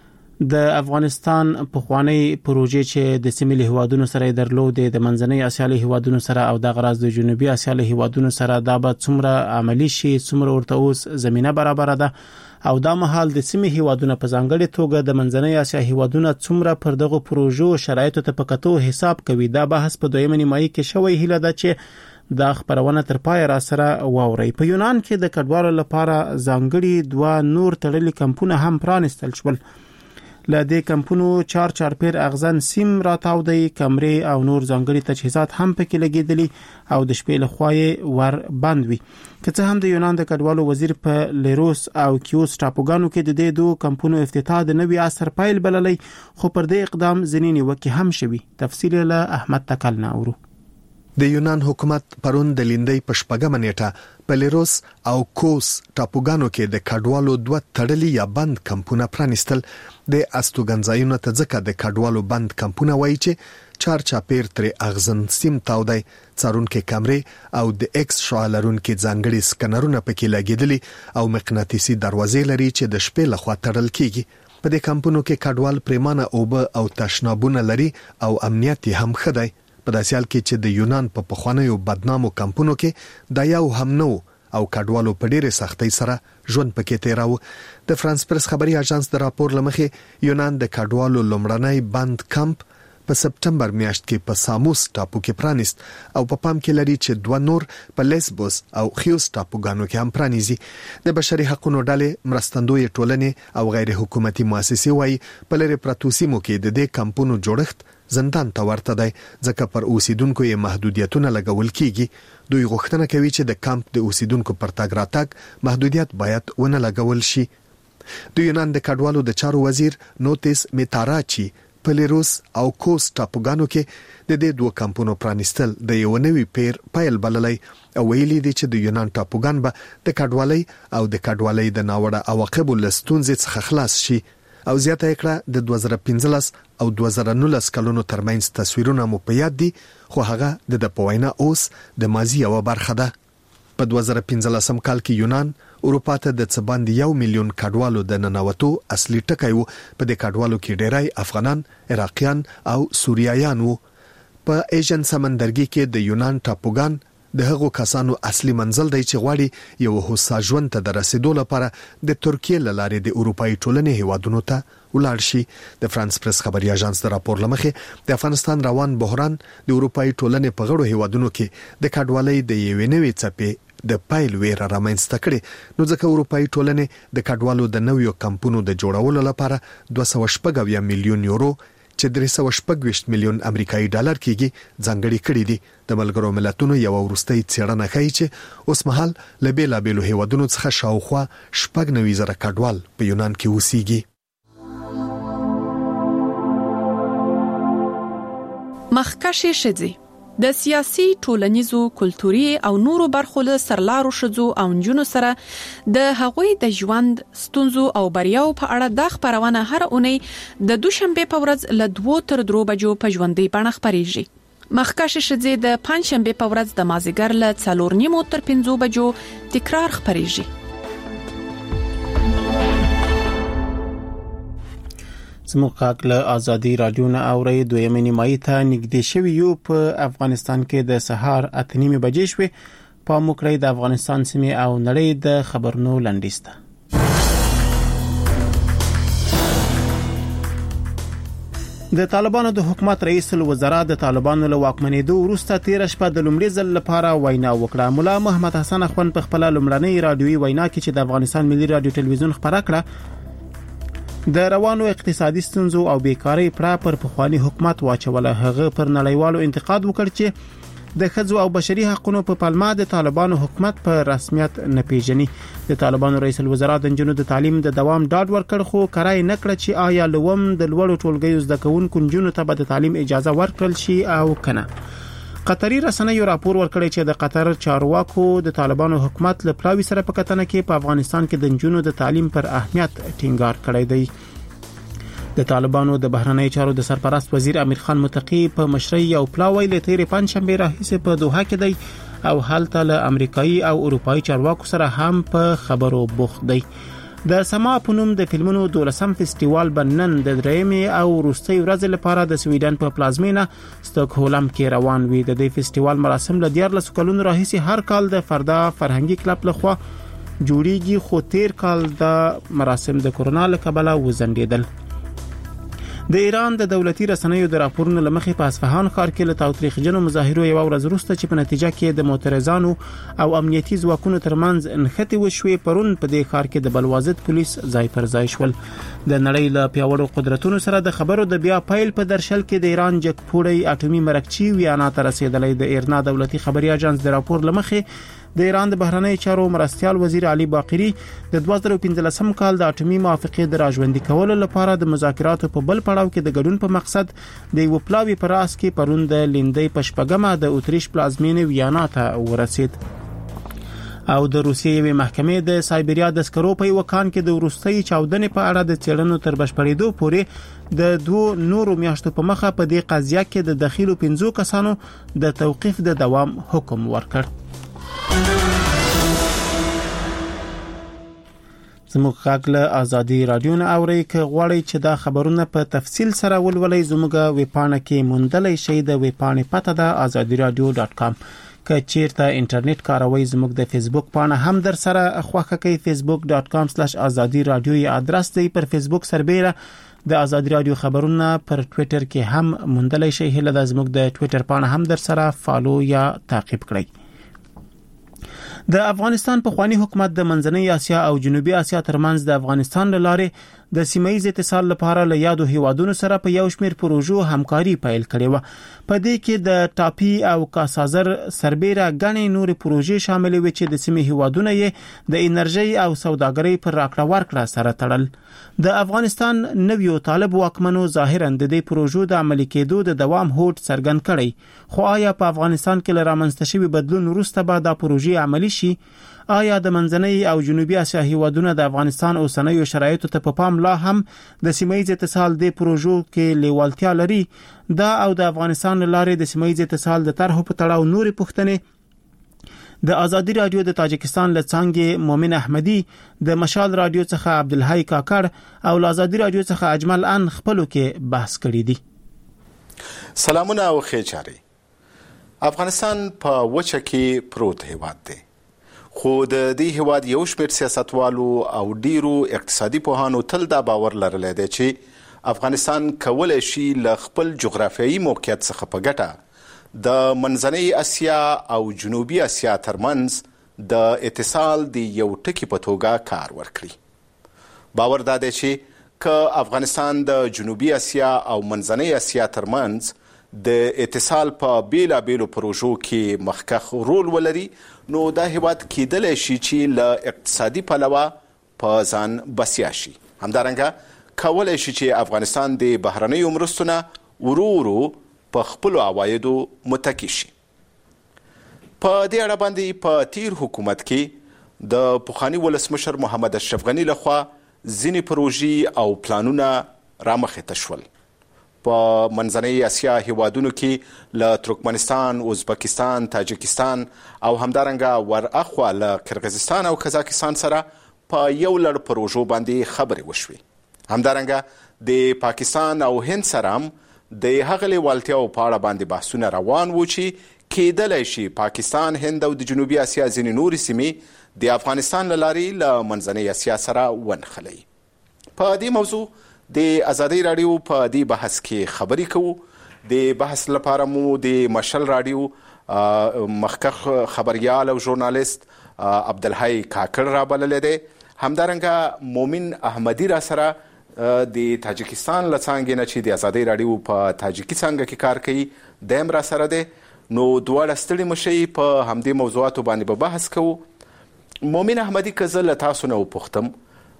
د افغانستان په خوانی پروژې چې د سیمې هیوادونو سره درلودې د منځنۍ اسیا له هیوادونو سره او د غراز د جنوبي اسیا له هیوادونو سره دا به څومره عملی شي، څومره ورته اوس زمينه برابر ده او دا مهال د سیمې هیوادونو په ځانګړي توګه د منځنۍ اسیا هیوادونو څومره پر دغه پروژو شرایطو ته پکاتو حساب کوي. دا بحث په دویمه نیمایي کې شوی. هیله ده چې دا خبرونه تر پای را سره واوري. په یونان کې د کډوالو لپاره ځانګړي دوا نور تړلي کمپونه هم پرانستل شول. له دې کمپونو چار چار پیر اغزن سیم راتاو دی، کمرې او نور ځانګړي تجهیزات هم پکې لګیدلي او د شپې له خوای ور بند وي. که څه هم د یونان د کډوالو وزیر په لیروس او کیوس ټاپوګانو کې د دې دوه کمپونو افتتاح د نوي عصر پایل بللی، خو پر دې اقدام ځنینی وکي هم شوي. تفصیل له احمد تکل نه اورو. د یونان حکومت پرون د لیندۍ په شپږمه نیټه په لیروس او کوس ټاپوګانو کې د کډوالو دوه تړلي یا بند کمپونه پرانستل. د استوګنځایونو ته ځکه د کډوالو بند کمپونه وایي چې چار چاپیر تر اغزن سیم تاودای، څارونکو کیمرې او د ایکس شعالرونکو ځانګړي سکنرونه پکې لګیدلي او مقناطیسي دروازې لري چې د شپې لخوا تړل کیږي. په دې کمپونو کې کډوال پریمانه اوبه او تشنابونه لري او امنیت هم ښه دی. په داسې حال کې چې د یونان په پخوانیو بدنامو کمپونو کې دا یو هم نو او کډوالو په ډېره سختۍ سره ژوند پکې تیراو. د فرانس پرس خبري اژانس د راپور لمخې یونان د کډوالو لومړنی بند کمپ په سپټمبر میاشت کې په ساموس ټاپو کې پرانیست او په پام کې لري چې دوه نور په لیسبوس او خیوس ټاپوګانو کې هم پرانیزي. د بشري حقوقو ډلې مرستندوی ټولنې او غیر حکومتي مؤسسې وایي په لری پروتو سیمو کې د دې کمپونو جوړښت زندان ته ورته دی، ځکه پر اوسیدونکو یې محدودیتونه لګول کیږي. دوی غوښتنه کوي چې د کمپ د اوسیدونکو پر تګ راتګ محدودیت باید ونه لګول شي. د یونان د کډوالو د چارو وزیر نوتیس میتاراچی په لیروس او کوس ټاپوګانو کې د دې دوه کمپونو پرانستل د یو نوي پیر پایل بللی او ویلي دي چې د یونان ټاپوګان به د کډوالۍ او د کډوالۍ د ناوړه عواقبو له ستونزې څخه خلاص شي. او زیاته کړه د دوه زره پنځلس او دوه زره نولس کلونو ترمنځ تصویرونه مو په یاد دي، خو هغه د د پوینا اوس د ماضی یو برخه ده. په دوه زره پنځلسم کال کې یونان اروپا ته د څباند یو میلیون کډوالو د ننوتو اصلي ټکی وو. په دې کډوالو کې ډیری افغانان، عراقیان او سوریایان وو. په ایجن سمندرګي کې د یونان ټاپوګان د هغو کسانو اصلي منزل دی چې غواړي یو هوسا ژوند ته د رسیدو لپاره د ترکیه له لارې د اروپאי ټولنې هیوادونو ته ولاړ شي. د فرانس پرس خبري اژانس د راپور لمخې د افغانستان روان بحران د اروپאי ټولنې په غړو هیوادونو کې د کډوالۍ د یوې نوې څپې د پایل ویره رامنځته کړي. نو ځکه اروپאי ټولنې د کډوالو د نویو کمپونو د جوړولو لپاره دوه سوه شپږ میلیون یورو چې درې سوه شپږ میلیون امریکایي ډالر کېږي ځانګړي کړي دي. د ملګرو ملتونو یو وروستۍ څېړنه ښیي چې اوس مهال له بیلابېلو هیوادونو څخه شاوخوا شپږ نوي زره کډوال په یونان کې اوسېږي. مخکشې ښځې د سیاسي، ټولنیزو، کلتوري او نورو برخو له سرلارو ښځو او نجونو سره د هغوی د ژوند ستونزو او بریاو په اړه د خبرونه هر اونۍ د دوشنبه په ورځ له دوه تر درو بجو په ژوندۍ بڼه خبريږي. مخکشې ښځې د پنځشنبه په ورځ د مازیګر له څلور نیمو تر پنځو بجو تکرار خبريږي. زموږ غږ له ازادي رادیو نه اوري دویمه نیمایي ته نږدې شوی یو په افغانستان کې د سهار اته نیمه بجې شوې. په موکړی د افغانستان سیمې او نړۍ د خبرونو لنډیسته. د طالبانو د حکومت رئیس الوزرا د طالبانو له واکمنېدو وروسته تیر شپه د لومړي ځل لپاره وینا وکړه. مولا محمد حسن اخوند په خپل لومړنۍ رادیوي وینا کې چې د افغانستان ملي رادیو ټلویزیون خبره کړه د روانو اقتصادي ستونزو او بیکاری پړه پر پخوانی حکومت واچوله. هغه پر نړیوالو انتقاد وکړ چې د ښځو او بشري حقوقو په پلمه د طالبانو حکومت په رسمیت نه پیژني. د طالبانو رئیس الوزرا د نجونو د تعلیم د دوام ډاډ ورکړ، خو کرای نه کړ چې آیا لوم د لوړو ټولګیو زده کوونکو نجونو ته به د تعلیم اجازه ورکړل شي او کنه. قطري رسنیو راپور ورکړی چې د قطر چارواکو د طالبانو حکومت له پلاوي سره په کتنه کې په افغانستان کې د نجونو د تعلیم پر اهمیت ټینګار کړی دی. د طالبانو د بهرنی چارو د سرپرست وزیر امیر خان متقی په مشرۍ یو پلاوی له تیرې پنځشنبه راهیسې په دوحه کې دی او هلته له امریکایي او اروپایي چارواکو سره هم په خبرو بوخت دی. د سما په نوم د فلمونو دولسم فستیوال بنن د درېمې او وروستۍ ورځ لپاره د سویډن په پلازمینه ستوکهولم کې روان وي. د دې فستیوال مراسم له دیارلس کلونو راهیسې هر کال د فردا فرهنګي کلب لخوا جوړیږي، خو تیر کال د مراسم د کورونا له کبله وزندیدل. د ایران د دولتي رسنیو د راپورونو لمخې په اصفهان ښار کې له تاوتریخجنو مظاهرو یو ورځ وروسته چې په نتیجه کې د معترضانو او امنیتي ځواکونو ترمنځ نښتې وشوې، پرون په دې ښار کې د بلوازد پولیس ځای پر ځای شول. د نړۍ له پیاوړو قدرتونو سره د خبرو د بیا پیل په درشل کې د ایران جګپوړی اټومي مرکچی ویانا ته رسیدلې. د ایرنا دولتي خبري اژانس د راپور لمخې د ایران د بهرنی چارو مرستيال وزیر علي باقری د دوه زره پنځلسم کال د اټومي موافقې د راژوندي کولو لپاره د مذاکراتو په بل پړاو کې د ګډون په مقصد د یو پلاوی پر اس کې پرون د لیندۍ پشپګمه د اتریش پلازمینې ویانا ته ورسید. او د روسیې یوې محکمې د سایبریا د سکرو په وکان کې د وروستۍ چاودنې په اړه د څېړنو تر بشپړېدو پورې د دوه نورو میاشتو په مخه په دې قضیه کې د دخیلو پنځو کسانو د توقيف د دوام حکم ورکړ. زموږ غږ له ازادي رادیو نه اوري. که غواړئ چې دا خبرونه په تفصیل سره ولولئ زموږ ویبپاڼه کې موندلای شئ. د ویبپاڼې پته ده آزادي رادیو ډاټ کام. که چیرته انټرنیټ کاروئ زموږ د فیسبوک پاڼه هم در سره خوښه کړئ. فیسبوک ډاټ کام سلیش آزادي رادیو یې ادرس دی. پر فیسبوک سربېره د آزادي رادیو خبرونه پر ټوئیټر کې هم موندلای شئ. هله د زموږ د ټوئیټر پاڼه هم در سره فالو یا تعقیب کړئ. د افغانستان په خواني حکومت د منځنۍ اسیا او جنوبي اسیا ترمنځ د افغانستان لاره د سیمایي اتصال لپاره له یادو هیوادونو سره په یو شمېر پروژو همکاري پیل کړې و. په دې کې د ټاپي او کاسازر سربېره غنې نورې پروژې شامل وي چې د سیمې هیوادونو یې د انرژي او سوداګرۍ پر راکړه ورکړه سره تړل. د افغانستان نویو طالب واکمنو ظاهرا د دې پروژو د عملي کېدو د دوام هوډ څرګند کړي، خو آیا په افغانستان کې له رامنځته شوي بدلون وروسته به دا پروژې عملي شي؟ آیا د منځنۍ او جنوبي اسیا هیوادونو د افغانستان اوسنیو شرایطو ته په پام لا هم د سیمایي اتصال د پروژو کې لیوالتیا لري؟ دا او د افغانستان لاره د سیمایي اتصال د طرحو په تړاو نورې پوښتنې د آزادي رادیو د تاجکستان له څنګه مومن احمدي، د مشال رادیو څخه عبدالحی کاکړ او له آزادي رادیو څخه اجمل ان خپلو کې بحث کړی دي. سلامونه او خیرچاري. افغانستان په وچه کې پروت هیواد دی، خو د دې هیواد یو شمېر سیاستوالو او ډیرو اقتصادي پوهانو تل دا باور لرلی دی چې افغانستان کولی شي له خپل جغرافیایي موقعیت څخه په ګټه د منځنۍ اسیا او جنوبي اسیا ترمنځ د اتصال د یو ټکی په توګه کار ورکړي. باور دا دی چې که افغانستان د جنوبي اسیا او منځنۍ اسیا ترمنځ د اتصال په بیلابیلو پروژو کې مخکخ رول ولري، نو دا هیواد کېدلی شي چې له اقتصادي پلوه په ځان بسیا شي. همدارنګه کولی شي چې افغانستان د بهرنیو مرستو نه ورو ورو په خپل عوایدو متکی شي. په دې اړه باندې په تیر حکومت کې د پخوانی ولسمشر محمد اشرف غنی لخوا ځینې پروژې او پلانونه رامخې ته شول. په منځنۍ اسیا هیوادونو کې له ترکمنستان، ازبکستان، تاجکستان او همدارنګه ورأخوا له قرغیزستان او قزاقستان سره په یو لړ پروژو باندې خبرې وشوې. همدارنګه د پاکستان او هند سره هم د هغه لیوالتیاو په اړه باندې بحثونه روان وو چې کېدلی شي پاکستان، هند او د جنوبي اسیا ځینې نورې سیمې د افغانستان له لارې له منځنۍ اسیا سره ونښلوي. په دې موضوع د ازادۍ راډیو په دې بحث کې خبرې کوو. د بحث لپاره مو د مشل راډیو مخکښ خبریال او ژورنالیست عبدالحی کاکړ رابللی دی. همدارنګه مومن احمدي را سره د تاجکستان له څانګې نه چې د ازادۍ راډیو په تاجکي څانګه کې کار کوي دیم را سره دی. نو دواړه ستړي مشئ په همدې موضوعاتو باندې به بحث کوو. مومن احمدي که زه له تاسو نه وپوښتم،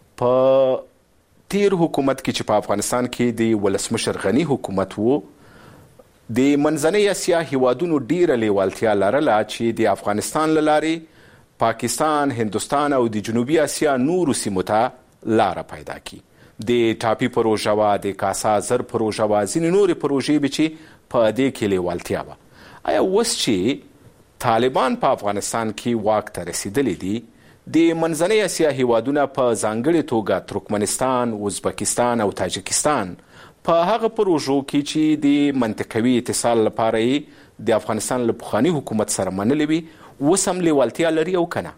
په تیر حکومت کې چې په افغانستان کې د ولسمشر غنی حکومت وو، د منځنۍ اسیا هیوادونو ډیره لیوالتیا لرله چې د افغانستان له لارې پاکستان، هندوستان او د جنوبي اسیا نورو سیمو ته لاره پیدا کړي. د ټاپي پروژه وه، د کاسا زر پروژه وه، ځینې نورې پروژې به چې په دې کې لیوالتیا وه. آیا اوس چې طالبان په افغانستان کې واک ته رسیدلی دي، د منځنۍ اسیا هیوادونه په ځانګړې توګه ترکمنستان، ازبکستان او تاجکستان په هغه پروژو کې چې د منطقوي اتصال لپاره یې د افغانستان له پخواني حکومت سره منلې وي، اوس هم لیوالتیا لري او که نه؟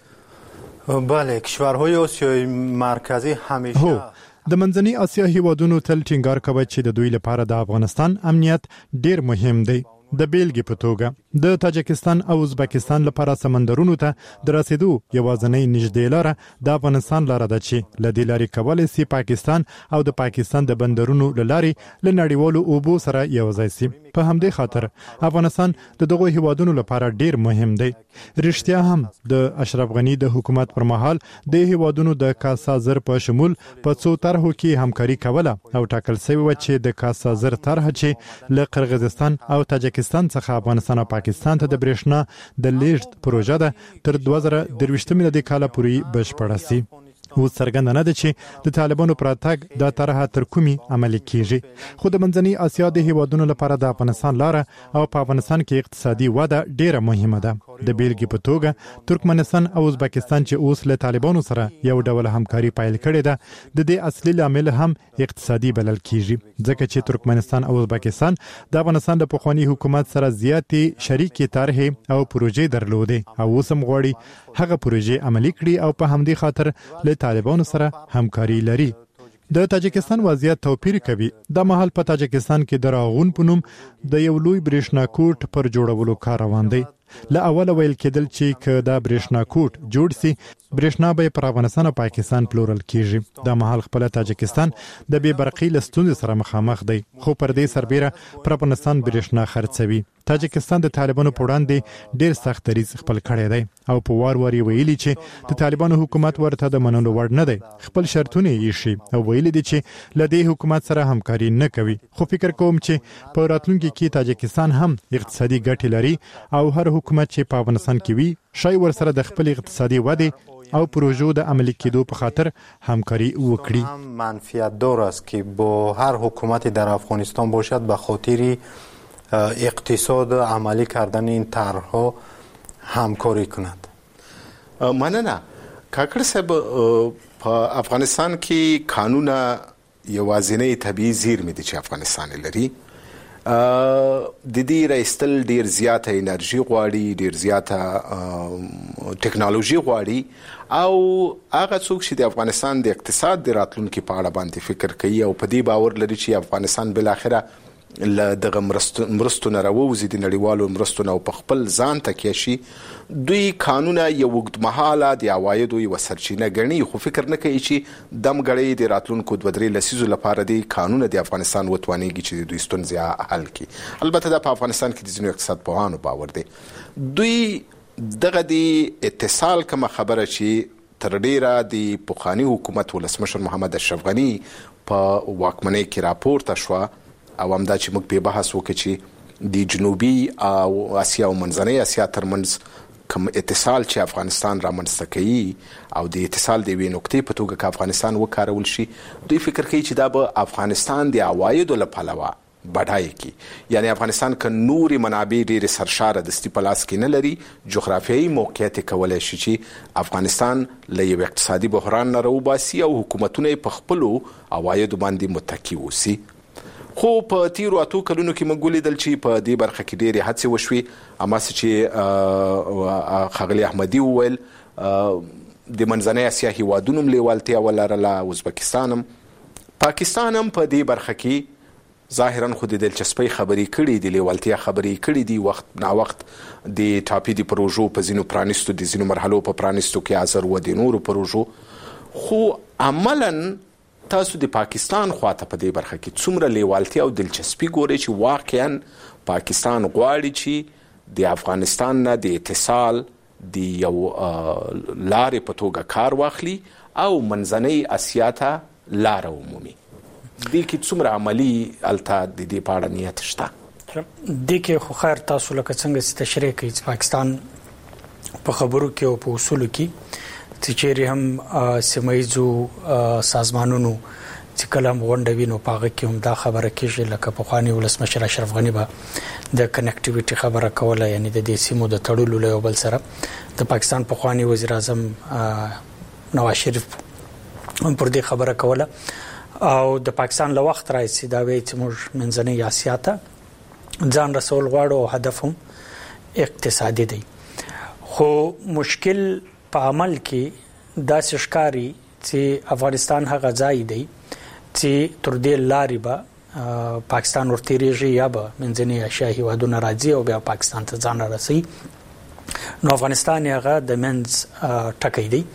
بله، کشورهای آسیای مرکزی همیشه هو د منځنۍ اسیا هیوادونو تل ټینګار کوي چې د دوی لپاره د افغانستان امنیت ډیر مهم دی. د بیلګې په توګه د تاجکستان او ازبکستان لپاره سمندرونو ته د رسیدو یوازینۍ نږدې لاره د افغانستان لاره ده چې له دې لارې کولی سي پاکستان او د پاکستان د بندرونو له لارې له نړیوالو اوبو سره یوځای سي. په همدې خاطر افغانستان د دغو هیوادونو لپاره ډیر مهم دی. رښتیا هم د اشرف غنی د حکومت پر مهال د هیوادونو د کاسا زر په شمول په څو طرحو کې همکاري کوله او ټاکل شوی و چې د کاسا زر طرح چې له قرغیزستان او تاجکستان څخه افغانستان او پاکستان ته د برېښنا د لیږد پروژه ده تر دوه زره درویشت میلادي کاله پورې بشپړه سي. اوس څرګنده نه ده چې د طالبانو پر راتګ دا طرحه تر کومې عملي کیږي. خو د منځنۍ اسیا د هیوادونو لپاره د افغانستان لاره او په افغانستان کې اقتصادي وده ډیره مهمه ده. د بیلګې په توګه ترکمنستان او ازبکستان چې اوس له طالبانو سره یو ډول همکاري پیل کړې ده، د دې اصلي لامل هم اقتصادي بلل کیږي، ځکه چې ترکمنستان او ازبکستان د افغانستان د پخواني حکومت سره زیاتې شریکې طرحې او پروژې درلودې او اوس هم غواړي هغه پروژې عملي کړي او په همدې خاطر له طالبانو سره همکاري لري. د تاجکستان وضعیت توپیر کوي. د مهال په تاجکستان کې د راغون په نوم د یو لوی برېښنا کوټ پر جوړولو کار روان دی. له اوله ویل کېدل چې که دا برېښنا کوټ جوړ سي، برېښنا به پر افغانستان او پاکستان پلورل کیږي. د مهال خپل تاجکستان د بې برقۍ له ستونزې سره مخامخ دی، خو پر دې سربیره پر افغانستان برېښنا خرڅوي. تاجکستان د طالبانو په وړاندې ډیر سخت دریځ خپل کړی دی او په وار وار ویلي چې د طالبانو حکومت ورته د منلو وړ نه دی. خپل شرطونه یې ایښي او ویلي دي چې له دې حکومت سره همکاري نه کوي. خو فکر کوم چې په راتلونکي کې تاجکستان هم اقتصادي ګټې لري او هر حکومت چې په افغانستان کې وي شاید ورسره د خپل اقتصادي ودې او پروژو د عملی کېدو په خاطر همکاری وکړي. منفیت دار است که با هر حکومتی در افغانستان باشد به خاطر اقتصاد عملی کردن این طرح‌ها همکاری کند. مننه. کاکړ صاحب، په افغانستان کې قانون یوازینۍ طبیعي زیرمې دي چې افغانستان لري. د دې راایستل ډیر زیاته انرژي غواړي، ډیر زیاته ټکنالوژي غواړي او هغه څوک چې د افغانستان د اقتصاد د راتلونکي په اړه باندې فکر کوي او په دې باور لري چې افغانستان بل اخره له دغه مرستو نه راووځي، د نړیوالو مرستو نه او په خپل ځان تکیه شي، دوی قانون یو اوږدمهاله د عوایدو یوه سرچینه ګڼي، خو فکر نه کوي چې دم ګړی د راتلونکو دوه درې لسیزو لپاره د قانون د افغانستان وتوانېږي چې د دوی ستونزې حل کړي. البته دا په افغانستان کې د ځینو اقتصاد پوهانو باور دی. دوی دغه د اتصال کومه خبره چې تر ډیره د پخواني حکومت ولسمشر محمد اشرف غنی په واکمنۍ کې راپورته شوه او همدا چې موږ په بحث وکړو چې د جنوبي او اسیا او منځنۍ اسیا ترمنځ کوم اتصال چې افغانستان را منځته کوي او د اتصال د یوې نقطې په توګه که افغانستان وکارول شي، دوی فکر کوي چې دا به افغانستان د عوایدو له پلوه بډای کی. یعنی افغانستان که نوري منابع ډېرې سرشاره دستي په لاس کې نه لري، جغرافیایي موقعیت یې کولی شي چې افغانستان له یو اقتصادي بحران نه راوباسي او حکومتونه یې په خپلو عوایدو باندې متکي اوسي. خو په تیرو اتو کلونو کې موږ ولیدل چې په دې برخه کې ډېرې هڅې وشوې، هماسې چې ښاغلي احمدي وویل د منځنۍ اسیا هیوادونو هم لیوالتیا ولرله، ازبکستان هم، پاکستان هم په دې برخه کې ظاهرا خو د دلچسپۍ خبرې کړي دي، لیوالتیا خبرې کړي دي، وخت نا وخت د ټاپي د پروژو په ځینو پرانیستو د ځینو مرحلو په پرانیستو کې حاضر و، د نورو پروژو. خو عملا تاسو د پاکستان خواته په دې برخه کې څومره لیوالتیا او دلچسپي ګورئ چې واقعا پاکستان غواړي چې د افغانستان نه د اتصال د یو لارې په توګه کار واخلي او منځنۍ اسیا ته لاره ومومي؟ دې کې څومره عملي الته د دې په اړه نیت شته؟ دې کې خو خیر تاسو لکه څنګه چې تشریح کوي چې پاکستان په خبرو کې او په اصولو کې چې چیرې هم سیمه ییزو سازمانونو چې کله هم غونډه وي نو په هغه کې هم دا خبره کېږي، لکه پخواني ولسمشر اشرف غني به د کنیکټیویټي خبره کوله، یعنی د دې سیمو د تړلو له یو بل سره. د پاکستان پخواني وزیر اعظم نواز شریف هم پر دې خبره کوله او د پاکستان له وخت راځي دا وایي چې موږ منځنۍ اسیا ته ځان رسول غواړو او هدف هم اقتصادي دی. خو مشکل په عمل کې داسې ښکاري چې افغانستان هغه ځای دی چې تر دې لارې به پاکستان ورتېرېږي یا به منځنۍ اسیا هیوادونه راځي او بیا پاکستان ته ځان رسوي. نو افغانستان هغه د منځ ټکی دی.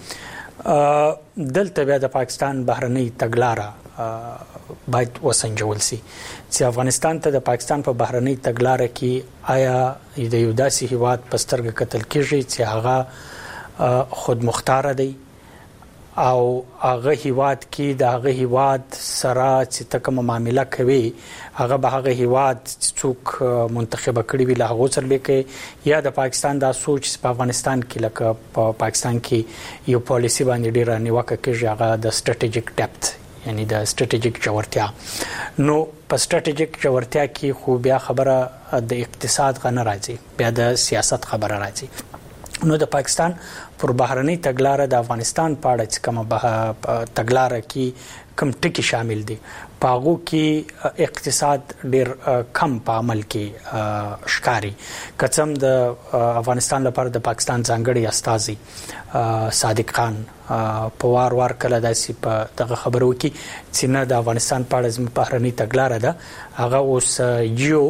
دلته بیا د پاکستان بهرنۍ تګلاره باید وسنجول سي چې افغانستان ته د پاکستان په بهرنۍ تګلاره کې آیا د یو داسې هیواد په سترګه کتل کېږي چې هغه خود مختار دی او هغه هیواد کې د هغه هیواد سره چې تکه معامله کوي هغه به هغه هیواد څوک منتخب کړي وي له هغه سره لیکي، یا د پاکستان دا سوچ په افغانستان کې لکه په پاکستان کې یو پالیسی باندې ډیره نیوکه کېږي هغه د سټریټیجیک ډیپث یعنی د سټریټیجیک جوړتیا. نو په سټریټیجیک جوړتیا کې خو بیا خبره د اقتصاد غنه راځي، بیا د سیاست خبره راځي. نو د پاکستان پر بهرنۍ تګلاره د افغانستان په اړه چې کومه تګلاره کې کوم ټکي شامل دي، په هغو کې اقتصاد ډیر کم په عمل کې ښکاري. که څه هم د افغانستان لپاره د پاکستان ځانګړی استازي صادق خان په وار وار کله داسې په دغه خبرو کې چې نه د افغانستان په اړه زموږ بهرنۍ تګلاره ده هغه اوس جیو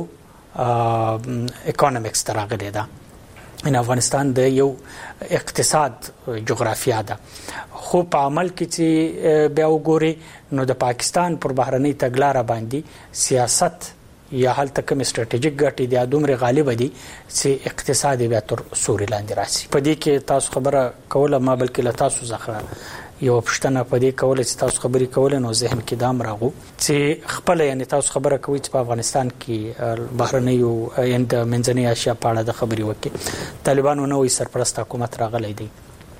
اکونومکس ته راغلې ده، ان افغانستان د یو اقتصاد جغرافیا ده. خو په عمل کې چې بیا وګوري نو د پاکستان پر بهرنۍ تګلاره باندې سیاست یا هلته کوم سټریټیجیک ګټې دي دومره غالب دي چې اقتصاد بیا تر سوري لاندې راسي. په دې کې تاسو خبره کوله ما بلکې له تاسو څخه یو پښتنه په دې کوله چې تاسو خبرې کوله نو ذهن کې دام راغو چې خپل یعنی تاسو خبره کوي چې په افغانستان کې بهرنۍ او یعنی د منځنۍ اسیا په اړه د خبرې وکړي. طالبانو نوې سرپرست حکومت راغلی دی،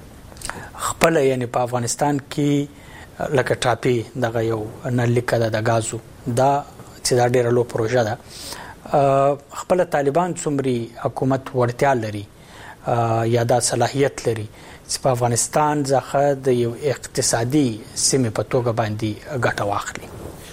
خپل یعنی په افغانستان کې لکه ټاپي دغه یو نلیکه ده د غازو دا چې دا ډیره لو پروژه ده، خپل طالبان څومره حکومت ورتیا لري یا دا صلاحیت لري چې په افغانستان ځخه د یو اقتصادي سیمې په توګه باندې ګټه واخلي.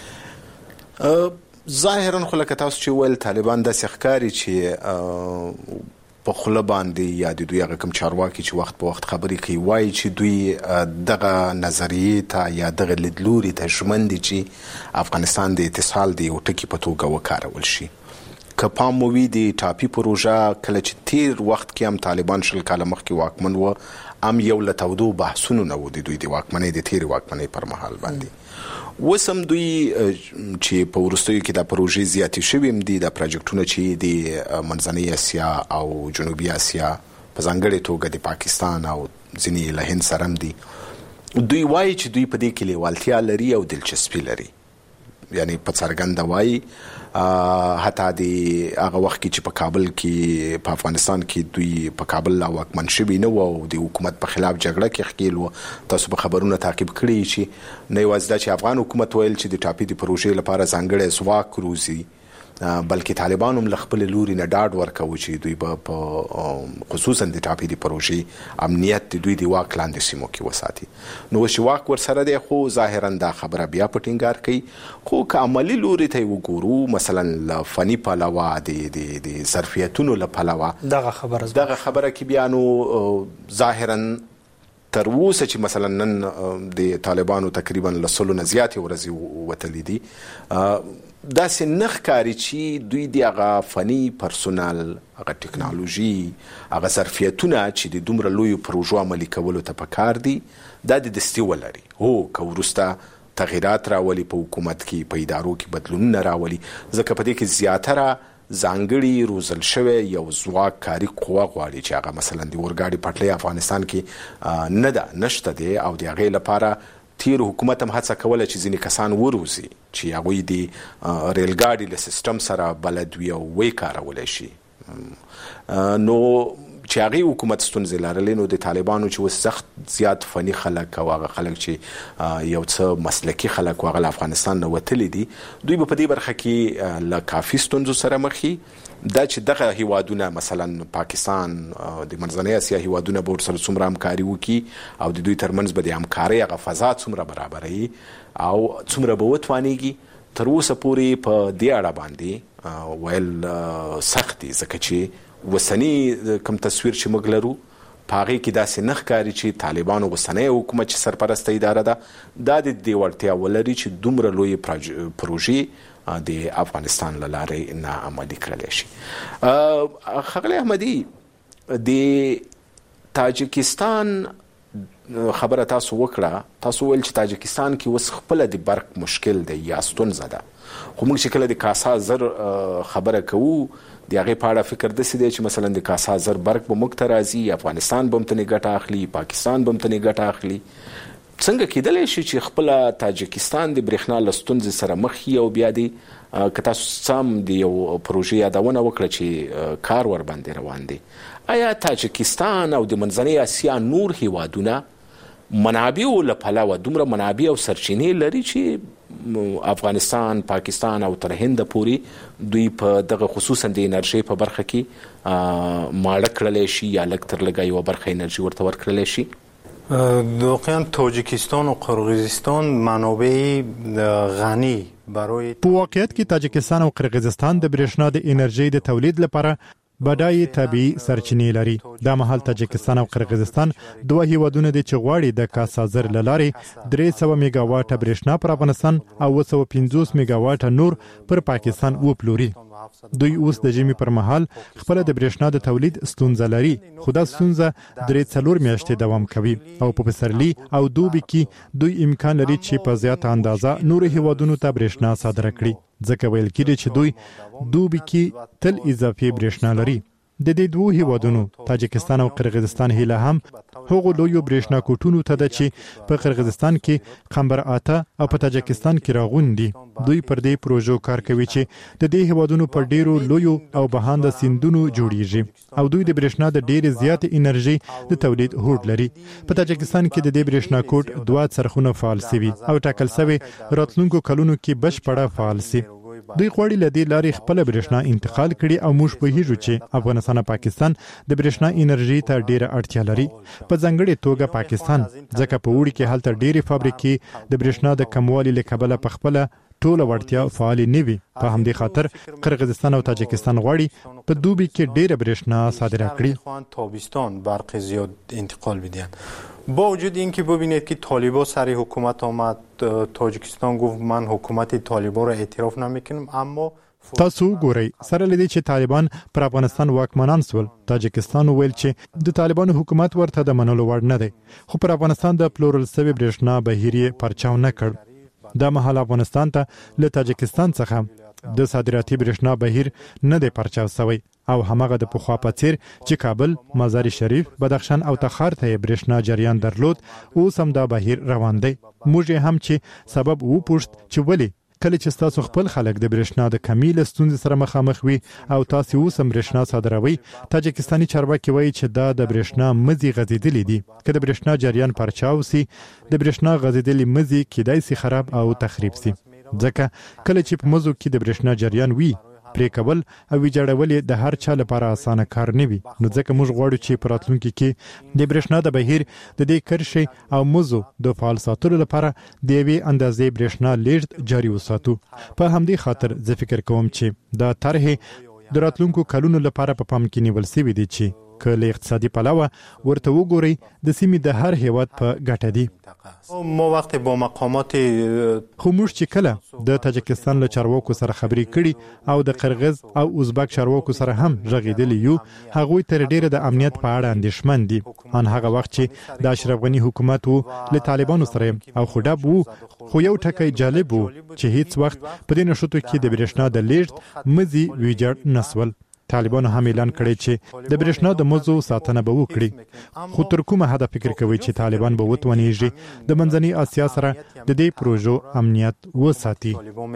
ظاهرا خو لکه تاسو چې ویل طالبان داسې ښکاري چې په خوله باندې یا د دوی هغه کوم چارواکي چې وخت په وخت خبرې کوي وایي چې دوی دغه نظریې ته یا دغه لیدلوري ته ژمن دي چې افغانستان د اتصال د یو ټکي په توګه وکارول شي. که پام مو وي د ټاپي پروژه کله چې تیر وخت کې هم طالبان شل کاله مخکې واکمن و هم یو له تودو بحثونو نه و د دوی د واکمنۍ د تیرې واکمنۍ پر مهال باندې. اوس هم دوی چې په وروستیو کې دا پروژې زیاتې شوي هم دي، دا پروجیکټونه چې د منځنۍ اسیا او جنوبي اسیا په ځانګړې توګه د پاکستان او ځینې له هند سره هم دي، دوی وایي چې دوی په دې کې لیوالتیا لري او دلچسپي لري. یعنی په څرګنده وایي حتی د هغه وخت کې چې په کابل کې په افغانستان کې دوی په کابل لا واکمن شوي نه وو او د حکومت په خلاف جګړه کې ښکېل وو. تاسو به خبرونه تعقیب کړي چې نه یوازې دا چې افغان حکومت ویل چې د ټاپي د پروژې لپاره ځانګړی ځواک روزي، بلکې طالبان هم له خپل لوري نه ډاډ ورکوي چې دوی به په خصوصا د ټاپي د پروژې امنیت د دوی د واک لاندې سیمو کې وساتي. نو چې واک ورسره دی خو ظاهرا دا خبره بیا په ټینګار کوي. خو که عملي لوري ته وګورو، مثلا له فني پلوه د ظرفیتونو له پلوه دغه خبره دغه خبره کې بیا نو ظاهرا تر اوسه چې مثلا نن د طالبانو تقریبا له سلو نه زیاتې ورځې وتلې دي، داسې نه ښکاري چې دوی د هغه فني پرسونل، هغه ټکنالوژي، هغه ظرفیتونه چې د دومره لویو پروژو عملي کولو ته پکار دي دا د دستي ولري. هو که وروسته تغییرات راولي په حکومت کې، په ادارو کې بدلونونه راولي، ځکه په دې کې زیاتره ځانګړي روزل شوی یو ځواک کاري قوه غواړي چې هغه مثلا د اورګاډي پټلۍ افغانستان کې نه ده، نشته دی، او د هغې لپاره تیر حکومت هم هڅه کوله چې ځینې کسان وروزي چې هغوی د ریلګاډي له سیستم سره بلد وي او وی کارولی شي. نو چې هغې حکومت ستونزې لرلې، نو د طالبانو چې اوس سخت زیات فني خلک او هغه خلک چې یو څه مسلکي خلک هغه له افغانستان نه وتلي دي، دوی به په دې برخه کې له کافي ستونزو سره مخ وي. دا چې دغه هیوادونه مثلا پاکستان، د منځنۍ اسیا هیوادونه به ورسره څومره همکاري وکړي او د دوی ترمنځ به د همکارۍ هغه فضا څومره برابروي او څومره به وتوانېږي، تر اوسه پورې په دې اړه باندې ویل سخت دي، ځکه چې وسنی کوم تصویر چې موږ لرو په هغې کې داسې نه ښکاري چې طالبانو اوسنی حکومت چې سرپرسته اداره ده دا د دې وړتیا ولري چې دومره لویې پروژې د افغانستان له لارې نه عملي کړلی شي. ښاغلی احمدي، د تاجکستان خبره تاسو وکړه، تاسو ویل چې تاجکستان کې اوس خپله د برق مشکل دی یا ستونزه ده، خو موږ چې کله د کاسا زر خبره کوو د هغې په اړه فکر داسې دی چې مثلا د کاسا زر برق به موږ ته راځي، افغانستان به هم ترې ګټه اخلي، پاکستان به هم ترې ګټه اخلي. څنګه کېدلی شي چې خپله تاجکستان د برېښنا له ستونزې سره مخ وي او بیا دې که تاسو سم د یو پروژې یادونه وکړه چې کار ورباندې روان دی، آیا تاجکستان او د منځنۍ اسیا نور هیوادونه منابعو له پلوه دومره منابع او سرچینې لري چې افغانستان، پاکستان او تر هند پورې دوی په دغه خصوصا د انرژۍ په برخه کې ماړه کړلی شي یا لږ تر لږه یوه برخه انرژي ورته ورکړلی شي؟ واقعا تاجیکستان و قرغیزستان منابع غنی برای په واقعیت کې تاجکستان او قرغیزستان د برېښنا د انرژۍ د تولید لپاره بډای طبیعي سرچینې لري. دا مهال تاجکستان او قرغیزستان دوه هیوادونه دي چې غواړي د کاسا زر له لارې درې سوه میگا واټه برېښنا پر افغانستان او اوه سوه پنځوس میگا واټه نور پر پاکستان وپلوري. دوی اوس د ژمي پر مهال خپل د برېښنا د تولید ستونزه لري، خو دا ستونزه درې څلور میاشتې دوام کوي او په پسرلي او دوبي کې دوی امکان لري چې په زیاته اندازه نورو هیوادونو ته برېښنا صادره کړي، ځکه ویل کېږي چې دوی دوبي کې تل اضافي برېښنا لري. د دې دوه هیوادونو تاجکستان او قرغیزستان هیله هم هغو لویو برېښنا کوټونو ته ده چې په قرغیزستان کې قمبر آتا او په تاجکستان کې راغونډي. دوی پر دې پروژو کار کوي چې د دې هیوادونو پر ډیرو لویو او بهانده سیندونو جوړیږي او دوی د برېښنا د ډیرې زیاتې انرژي د تولید هوډ لري. په تاجکستان کې د دې برېښنا کوټ دوه څرخونه فعال سوي او ټاکل سوي راتلونکو کلونو کې بشپړه فعال سي. دوی غواړي له دې لارې خپل برېښنا انتقال کړي او موږ پوهیږو چې افغانستان او پاکستان د برېښنا انرژي ته ډیره اړتیا لري، په ځانګړې توګه پاکستان، ځکه په اوړي کې هلته ډیرې فابریکې د برېښنا د کموالي له کبله په خپله ټوله وړتیا فعالې نه وي. په همدې خاطر قرغیزستان او تاجکستان غواړي په دوبي کې ډیره برېښنا صادره کړي. تابستان برق زیاد انتقال بدهند. با وجود اینکه ببینید که طالبان سر حکومت آمد، تاجیکستان گفت من حکومت طالبان را اعتراف نمیکنم، اما تاسو ګورئ سره لدی چې طالبان پر افغانستان واکمنان سول، تاجکستان ویل چې د طالبانو حکومت ورته د منلو وړ نه دی، خو پر افغانستان د پلورل سوي برېښنا بهیر یې پرچاو نه کړ. دا مهال افغانستان ته له تاجکستان څخه د صادراتي برېښنا بهیر نه دی پرچاو سوی او همغه د پخوا په څیر چې کابل، مزار شریف، بدخشان او تخار ته برېښنا جریان درلود، اوس هم دا بهیر روان دی. موږ هم چې سبب وپوښت چې ولې کله چې تاسو خپل خلک د برېښنا د کمی له ستونزې سره مخامخ وي او تاسو اوس هم برېښنا صادروي، تاجکستاني چارواکي وایي چې دا د برېښنا مزي غځېدلې دي. که د برېښنا جریان پرچاو سي، د برېښنا غځېدلې مزي کېدای سي خراب او تخریب سي. ځکه کله چې په مزو کې د برېښنا جریان وي، پرې کول او ویجاړول د هر چا لپاره اسانه کار نه وي. نو ځکه موږ غواړو چې په راتلونکي کې د برېښنا د بهیر د دې کرښې او مزو د فعال ساتلو لپاره د یوې اندازې برېښنا لیږد جاري وساتو. په همدې خاطر زه فکر کوم چې دا طرحې د راتلونکو کلونو لپاره په پام کې نیول سوي دي چې که له اقتصادي پلوه ورته وګورئ د سیمې د هر هیواد په ګټه دي. ما وقتی با مقامات خو موږ چې کله د تاجکستان له چارواکو سره خبرې کړي او د قرغیز او ازبک چارواکو سره هم غږېدلي یو، هغوی تر ډیره د امنیت په اړه اندېښمن دي. ان هغه وخت چې د اشرف غني حکومت وو له طالبانو سره او خډب وو، خو یو ټکی جالب وو چې هیڅ وخت په دې نشوتو کې د برېښنا د لیږد مزي ویجاړ نسول. طالبانو هم اعلان کړی چې د برېښنا د مزو ساتنه به وکړي. خو تر کومه حده فکر کوي چې طالبان به وتوانیږي د منځنۍ اسیا سره د دې پروژو امنیت وساتي؟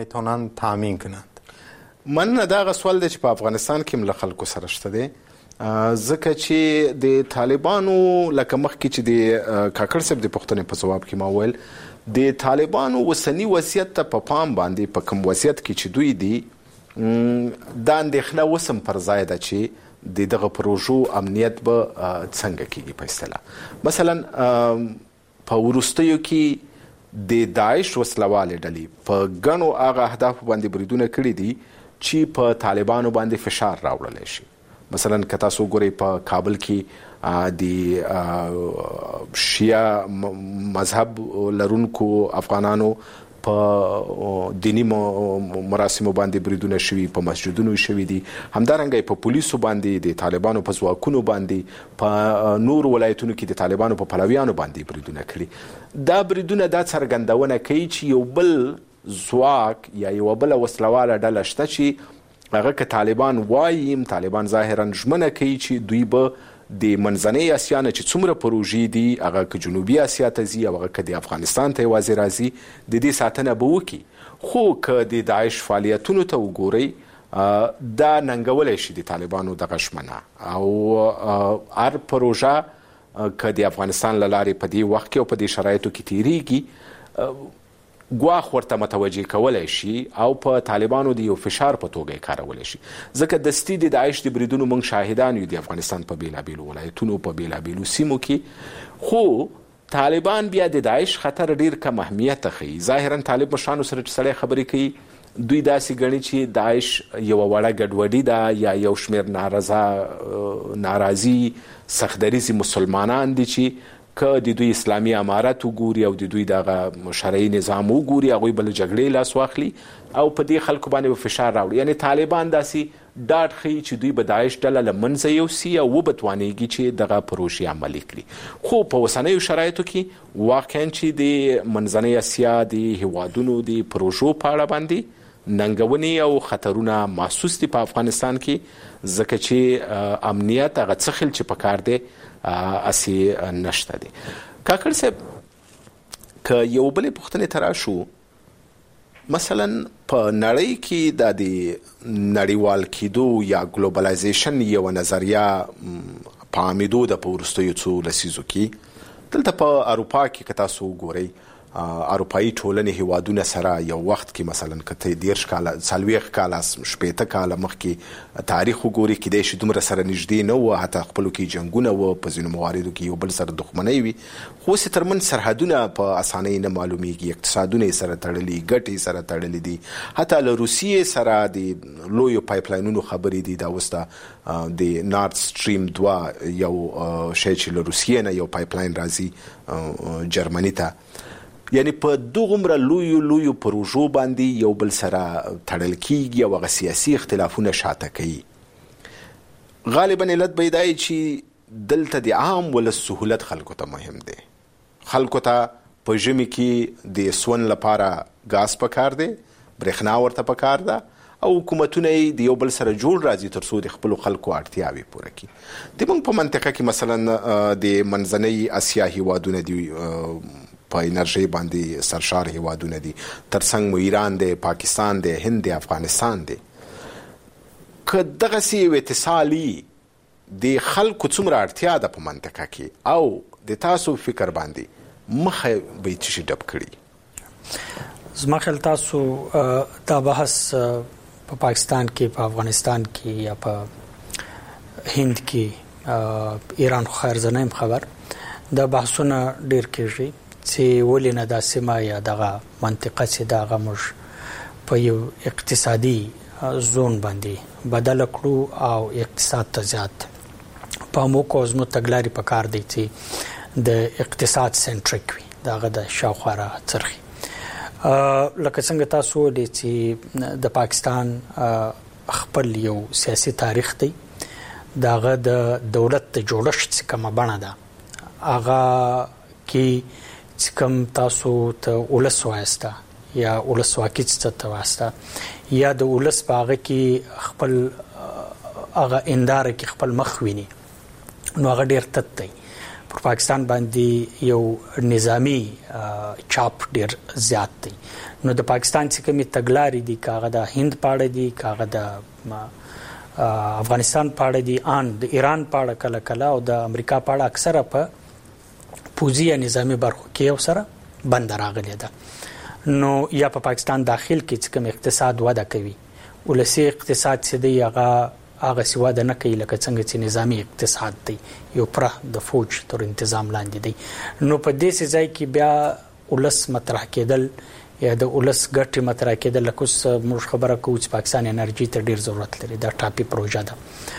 مننه. دا سوال دی چې په افغانستان کې مل خلکو سره شته دی، ځکه چې د طالبانو لکه مخکې چې د کاکړ صاحب د پوښتنې په ځواب کې ما ویل، د طالبانو وسنی وصیت ته په پام باندې په کوم وصیت کې چې دوی دی دا اندېښنه وسم پر ځای ده چې د دغه پروژو امنیت به څنګه کېږي. په اصطلاح مثلا په وروستیو کې د داعش وسلوالې ډلې په ګڼو هغه اهدافو باندې بریدونه کړي دي چې په طالبانو باندې فشار راوړلی شي. مثلا که تاسو ګورئ په کابل کې د شیعه مذهب لرونکو افغانانو په دینی مراسمو باندې بریدونه شوي، په مسجدونو شوي دي. همدارنګه په پولیسو باندې د طالبانو په ځواکونو باندې په نور ولایتونو کې د طالبانو په پلویانو باندې بریدونه کړي. دا بریدونه دا څرګندونه کوي چې یو بل ځواک یا یو بل وسلواله ډله شته چې هغه که طالبان وایي، طالبان ظاهرا ژمنه کوي چې دوی به د منځنۍ اسیا نه چې څومره پروژې دي، هغه که جنوبي اسیا ته ځي او هغه که د افغانستان ته یوازې راځي، د دې ساتنه به وکړي. خو که د داعش فعالیتونو ته وګورئ، دا ننګولی شي د طالبانو دغه ژمنه. او هر پروژه که د افغانستان له لارې په دې وخت کې او په دې شرایطو کې تیریږي، ګواښ ورته متوجه کولی شي او په طالبانو د یو فشار په توګه یې کارولی شي. ځکه دستي د داعش د بریدونو موږ شاهدان یو د افغانستان په بېلابېلو ولایتونو په بېلابېلو سیمو کې. خو طالبان بیا د داعش خطر ډیر کم اهمیت ښیي. ظاهرا طالب مشرانو سره چې سړی خبرې کوي، دوی داسې ګڼي چې داعش یوه وړه ګډوډي ده یا یو شمېر نارضا ناراضي سختدریځي مسلمانان دي چې که د دوی اسلامي امارت وګوري او د دوی دغه شرعي نظام وګوري، هغوی به له جګړې لاس واخلي او په دې خلکو باندې به فشار راوړي. یعنې طالبان داسې ډاډ ښیي چې دوی به داعش ډله له منځه یوسي او وبتوانېږي چې دغه پروژې عملي کړي. خو په اوسنیو شرایطو کې واقعا چې د منځنۍ اسیا د هیوادونو د پروژو په اړه باندې ننګونې او خطرونه محسوس دي په افغانستان کې، ځکه چې امنیت هغه څه خل چې پکار دی اسی نشته دي. کاکړ صاحب، که یو بلې پوښتنې ته راشو، مثلا په نړۍ کې د نړیوال کېدو یا ګلوبلایزیشن یو نظریه په عامېدو د په وروستیو څو لسیزو کې، دلته په اروپا کې که تاسو وګورئ، اروپایي ټولنې هیوادونه سره یو وخت کې مثلا که ته دېرش کاله څلوېښت کاله شپېته کاله مخکې تاریخ وګوري، کیدای شي دومره سره نږدې نه وه، حتی خپلو کې جنګونه وه، په ځینو مواردو کې یو بل سره دښمنۍ وي، خو اوس یې ترمنځ سرحدونه په اسانۍ نه معلومیږي، اقتصادونه یې سره تړلي، ګټې یې سره تړلي دي. حتی له روسیې سره د لویو پایپلاینونو خبرې دي. دا اوس د نارت سټریم دوه یو شی چې له روسیې نه یو پایپلاین راځي جرمني ته، یعنی په دوغمره لویو لویو پروژو باندې یو بل سره تړل کیږي او هغه سیاسي اختلافونه شاته کوي. غالبا علت به دا وي چې دلته د عام ولس سهولت خلکو ته مهم دی. خلکو ته په ژمي کې د سون لپاره ګاز پکار دی، برېښنا ورته پکار ده او حکومتونه یې د یو بل سره جوړ راځي تر څو د خپلو خلکو اړتیاوې پوره کړي. د موږ په منطقه کې مثلا د منځنۍ اسیا هیوادونه دي، په انرژي باندې سرشار هیوادونه دي، ترڅنګ مو ایران دی، پاکستان دی، هند دی، افغانستان دی. که دغسې یو اتصالي د خلکو څومره اړتیا ده په منطقه کې او د تاسو فکر باندې مخه به یې څه شي ډب کړي؟ زما خیال تاسو دا بحث په پاکستان کې، په افغانستان کې یا په هند کې، ایران خو خیر زه نه یم خبر، دا بحثونه ډېر کېږي چې ولې نه دا سیمه یا دغه منطقه چې دا هغه موږ په یو اقتصادي زون باندې بدل کړو او اقتصاد ته زیات په موکو زمو تګلاري په کار دی چې د اقتصاد سنټریک وي، دغه د شاوخوا را څرخي. لکه څنګه تاسو ولې چې د پاکستان خپل یو سیاسي تاریخ دی، دغه د دولت د جوړښت څخه کومه بڼه ده، هغه کې چې کوم تاسو ته ولس وایسته یا ولسواکي څه ته واسطه یا د ولس په هغه کې خپل هغه انداره کې خپل مخ ویني، نو هغه ډېر تت دی. پر پاکستان باندې یو نظامی چاپ ډېر زیات دی. نو د پاکستان چې کومې تګلارې دي، که هغه د هند په اړه دي، که هغه د افغانستان په اړه دي، ان د ایران په اړه کله کله او د امریکا په اړه اکثره په پوځي یا نظامي برخو کې یو سره بنده راغلې ده. نو یا په پاکستان داخل کې چې کوم اقتصاد وده کوي، ولسی اقتصاد چې دی هغه هغه سی وده نه کوي لکه څنګه چې نظامی اقتصاد دی یو پره د فوج تر تنظیم لاندې دی. نو په دې ځای کې بیا ولس مطرح کېدل یا د ولس ګټې مطرح کېدل، لکه اوس موږ خبره کوو چې پاکستان انرژي ته ډېر ضرورت لري، دا ټاپي پروژه ده.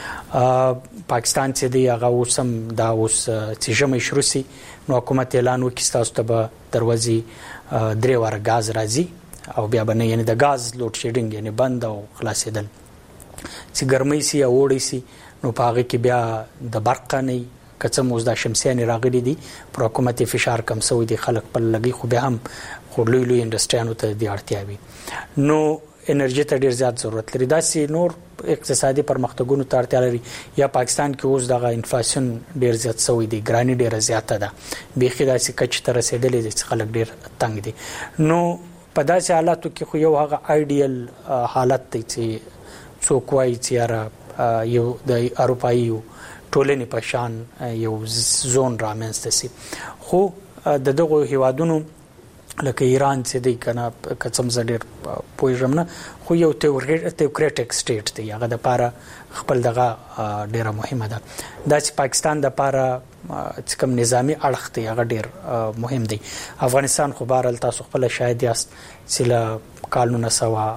پاکستان چې دی هغه اوس هم دا اوس چې ژمی شروع سي نو حکومت اعلان وکړي ستاسو ته به دروازې درې واره غاز راځي او بیا به نه، یعنی د غاز لوډ شیډینګ یعنی بند او خلاصېدل. چې ګرمۍ سي یا اوړی سي نو په هغه کې بیا د برق نه که څه موږ د شمسیانې راغلي دي، پر حکومت فشار کم شوی دی، خلک په لګي، خو بیا هم خو لوی لوی انډسټریانو ته د اړتیا وي. نو انرژي ته ډیر زیات ضرورت لري. دا سي نور اقتصادي پرمختګونو ته اړتیا لري. یا پاکستان کې اوس دغه انفلیشن ډیر زیات شوی دی، ګرانی ډیره زیاته ده، بيخي داسې کچ ته رسیدلې دي چې خلک ډیر تنګ دي. نو په داسې حالاتو کې خو یو هغه آیډیل حالت دی چې څوک وایي چې یو د اروپایي ټولنې په شان یو زون رامنځته سي. خو د دغه هیوادونو لکه ایران چې دی کنه کڅم زډیر پویژم نه، خو یو تیوکریټک سټیټ دی، هغه د پاره خپل دغه ډیره مهمه ده. دا چې پاکستان د پاره چې کوم نظامی اړخ دی هغه ډیر مهم دی. افغانستان خو بهرال تاسو خپل شاهد یاست چې له قانون سوا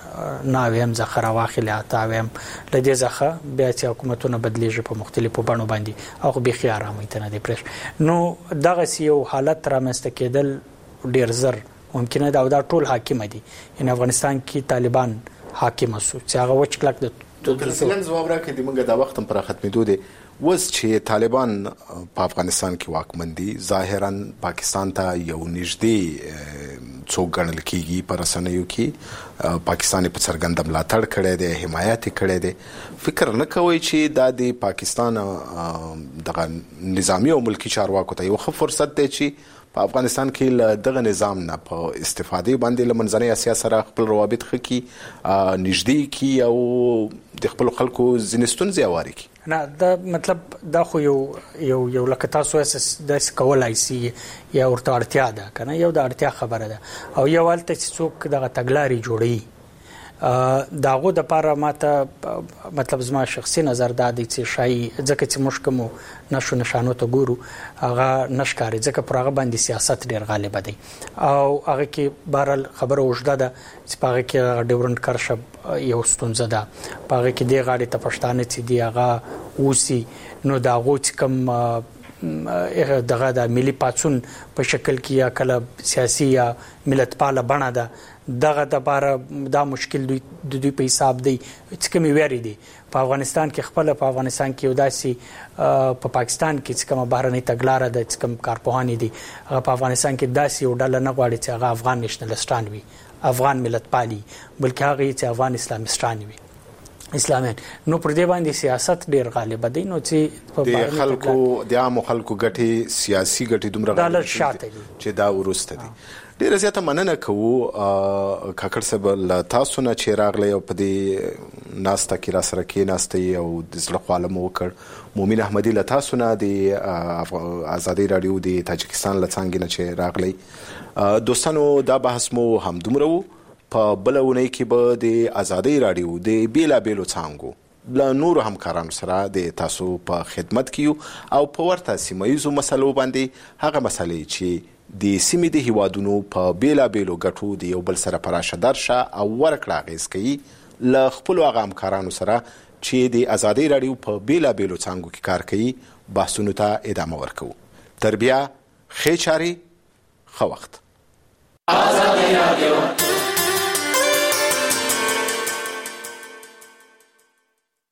ناویم ځخه راواخلې اتاویم لدې ځخه بیا چې حکومتونه بدلیږي په مختلفو بڼو باندې او به خي آرامي ته نه دی پرش. نو دغه یو حالت رامنځته کېدل ډیر زر ممکنه ده او دا ټول حاکم دي. ان افغانستان کې طالبان حاکم شو چې هغه وچ کلک د تلسلن زواب راکړي د موږ د وخت پر ختمېدو دي. وس چې طالبان په افغانستان کې واکمن دي، ظاهرا پاکستان ته یو نږدې څوک ګڼل کېږي، په رسنیو کې پاکستان په څرګنده ملاتړ کړی دی، حمایت کړی دی. فکر نه کوئ چې دا د پاکستان دغه نظامی او ملکی چارواکو ته یو ښه فرصت دی چې په افغانستان کې له دغه نظام نه په استفاده باندې له منځنۍ اسیا سره خپل روابط ښه کړي، نږدې کړي او د خپلو خلکو ځینې ستونزې هوارې کړي؟ نه، دا مطلب دا خو یو یو یو لکه تاسو داسې کولای سي یا ورته اړتیا ده که نه، یو د اړتیا خبره ده او یو هلته چې څوک دغه تګلارې جوړوي د هغو دپاره ماته مطلب زما شخصي نظر دا دی چې شایي ځکه چې موږ کومو نښو نښانو ته ګورو هغه نه ښکاري، ځکه پر هغه باندې سیاست ډېر غالبه دی او هغه کې بهرحال خبره اوږده ده چې په هغه کې ډیورنډ کرښه یو ستونزه ده، په هغه کې دې غاړې ته پښتانه چې دي هغه اوسي، نو د هغو چې کوم دغه د ملي پاڅون په شکل کې یا کله سیاسي یا ملتپاله بڼه ده، دغه د باره دا مشکل دوی د دوی په حساب دی چې کومې ویرې دي. په افغانستان کې خپله په افغانستان کې یو داسې په پاکستان کې چې کومه بهرنۍ تګلاره ده چې کوم کارپوهانې دي هغه په افغانستان کې داسې یو ډله نه غواړي چې هغه افغان نیشنلسټان وي، افغان ملتپالي، بلکې هغه چې افغان اسلامستان وي. اسلامیان. نو پر دې باندې سیاست ډیر غالب دی، نو چې د خلکو د عام خلکو ګټي سیاسي ګټي دومره ډالر شاته دي چې دا ورسته دي. ډیره زیاته مننه کوو کاکړ صاحب له تاسو نه چې راغلی او په دې ناسته کې را سره کېناستئ او د زړه خواله مو وکړ. مومن احمدي له تاسو نه د ازادي راډیو د تاجکستان له څانګې نه چې راغلی. دوستانو دا بحث مو همدومره و. په بله اونۍ کې به د ازادي راډیو د بیلابیلو څانګو له نورو همکارانو سره د تاسو په خدمت کې یو او په ورته سیمه ییزو مسلو باندې هغه مسلې چې د سیمې د هیوادونو په بیلابیلو ګټو د یو بل سره پراشه درشه او ورکړه اغېز کوي له خپلو هغه همکارانو سره چې د ازادي راډیو په بیلابیلو څانګو کې کار کوي بحثونو ته ادامه ورکوو. تر بیا ښې چارې، ښه وخت. ازادي راډیو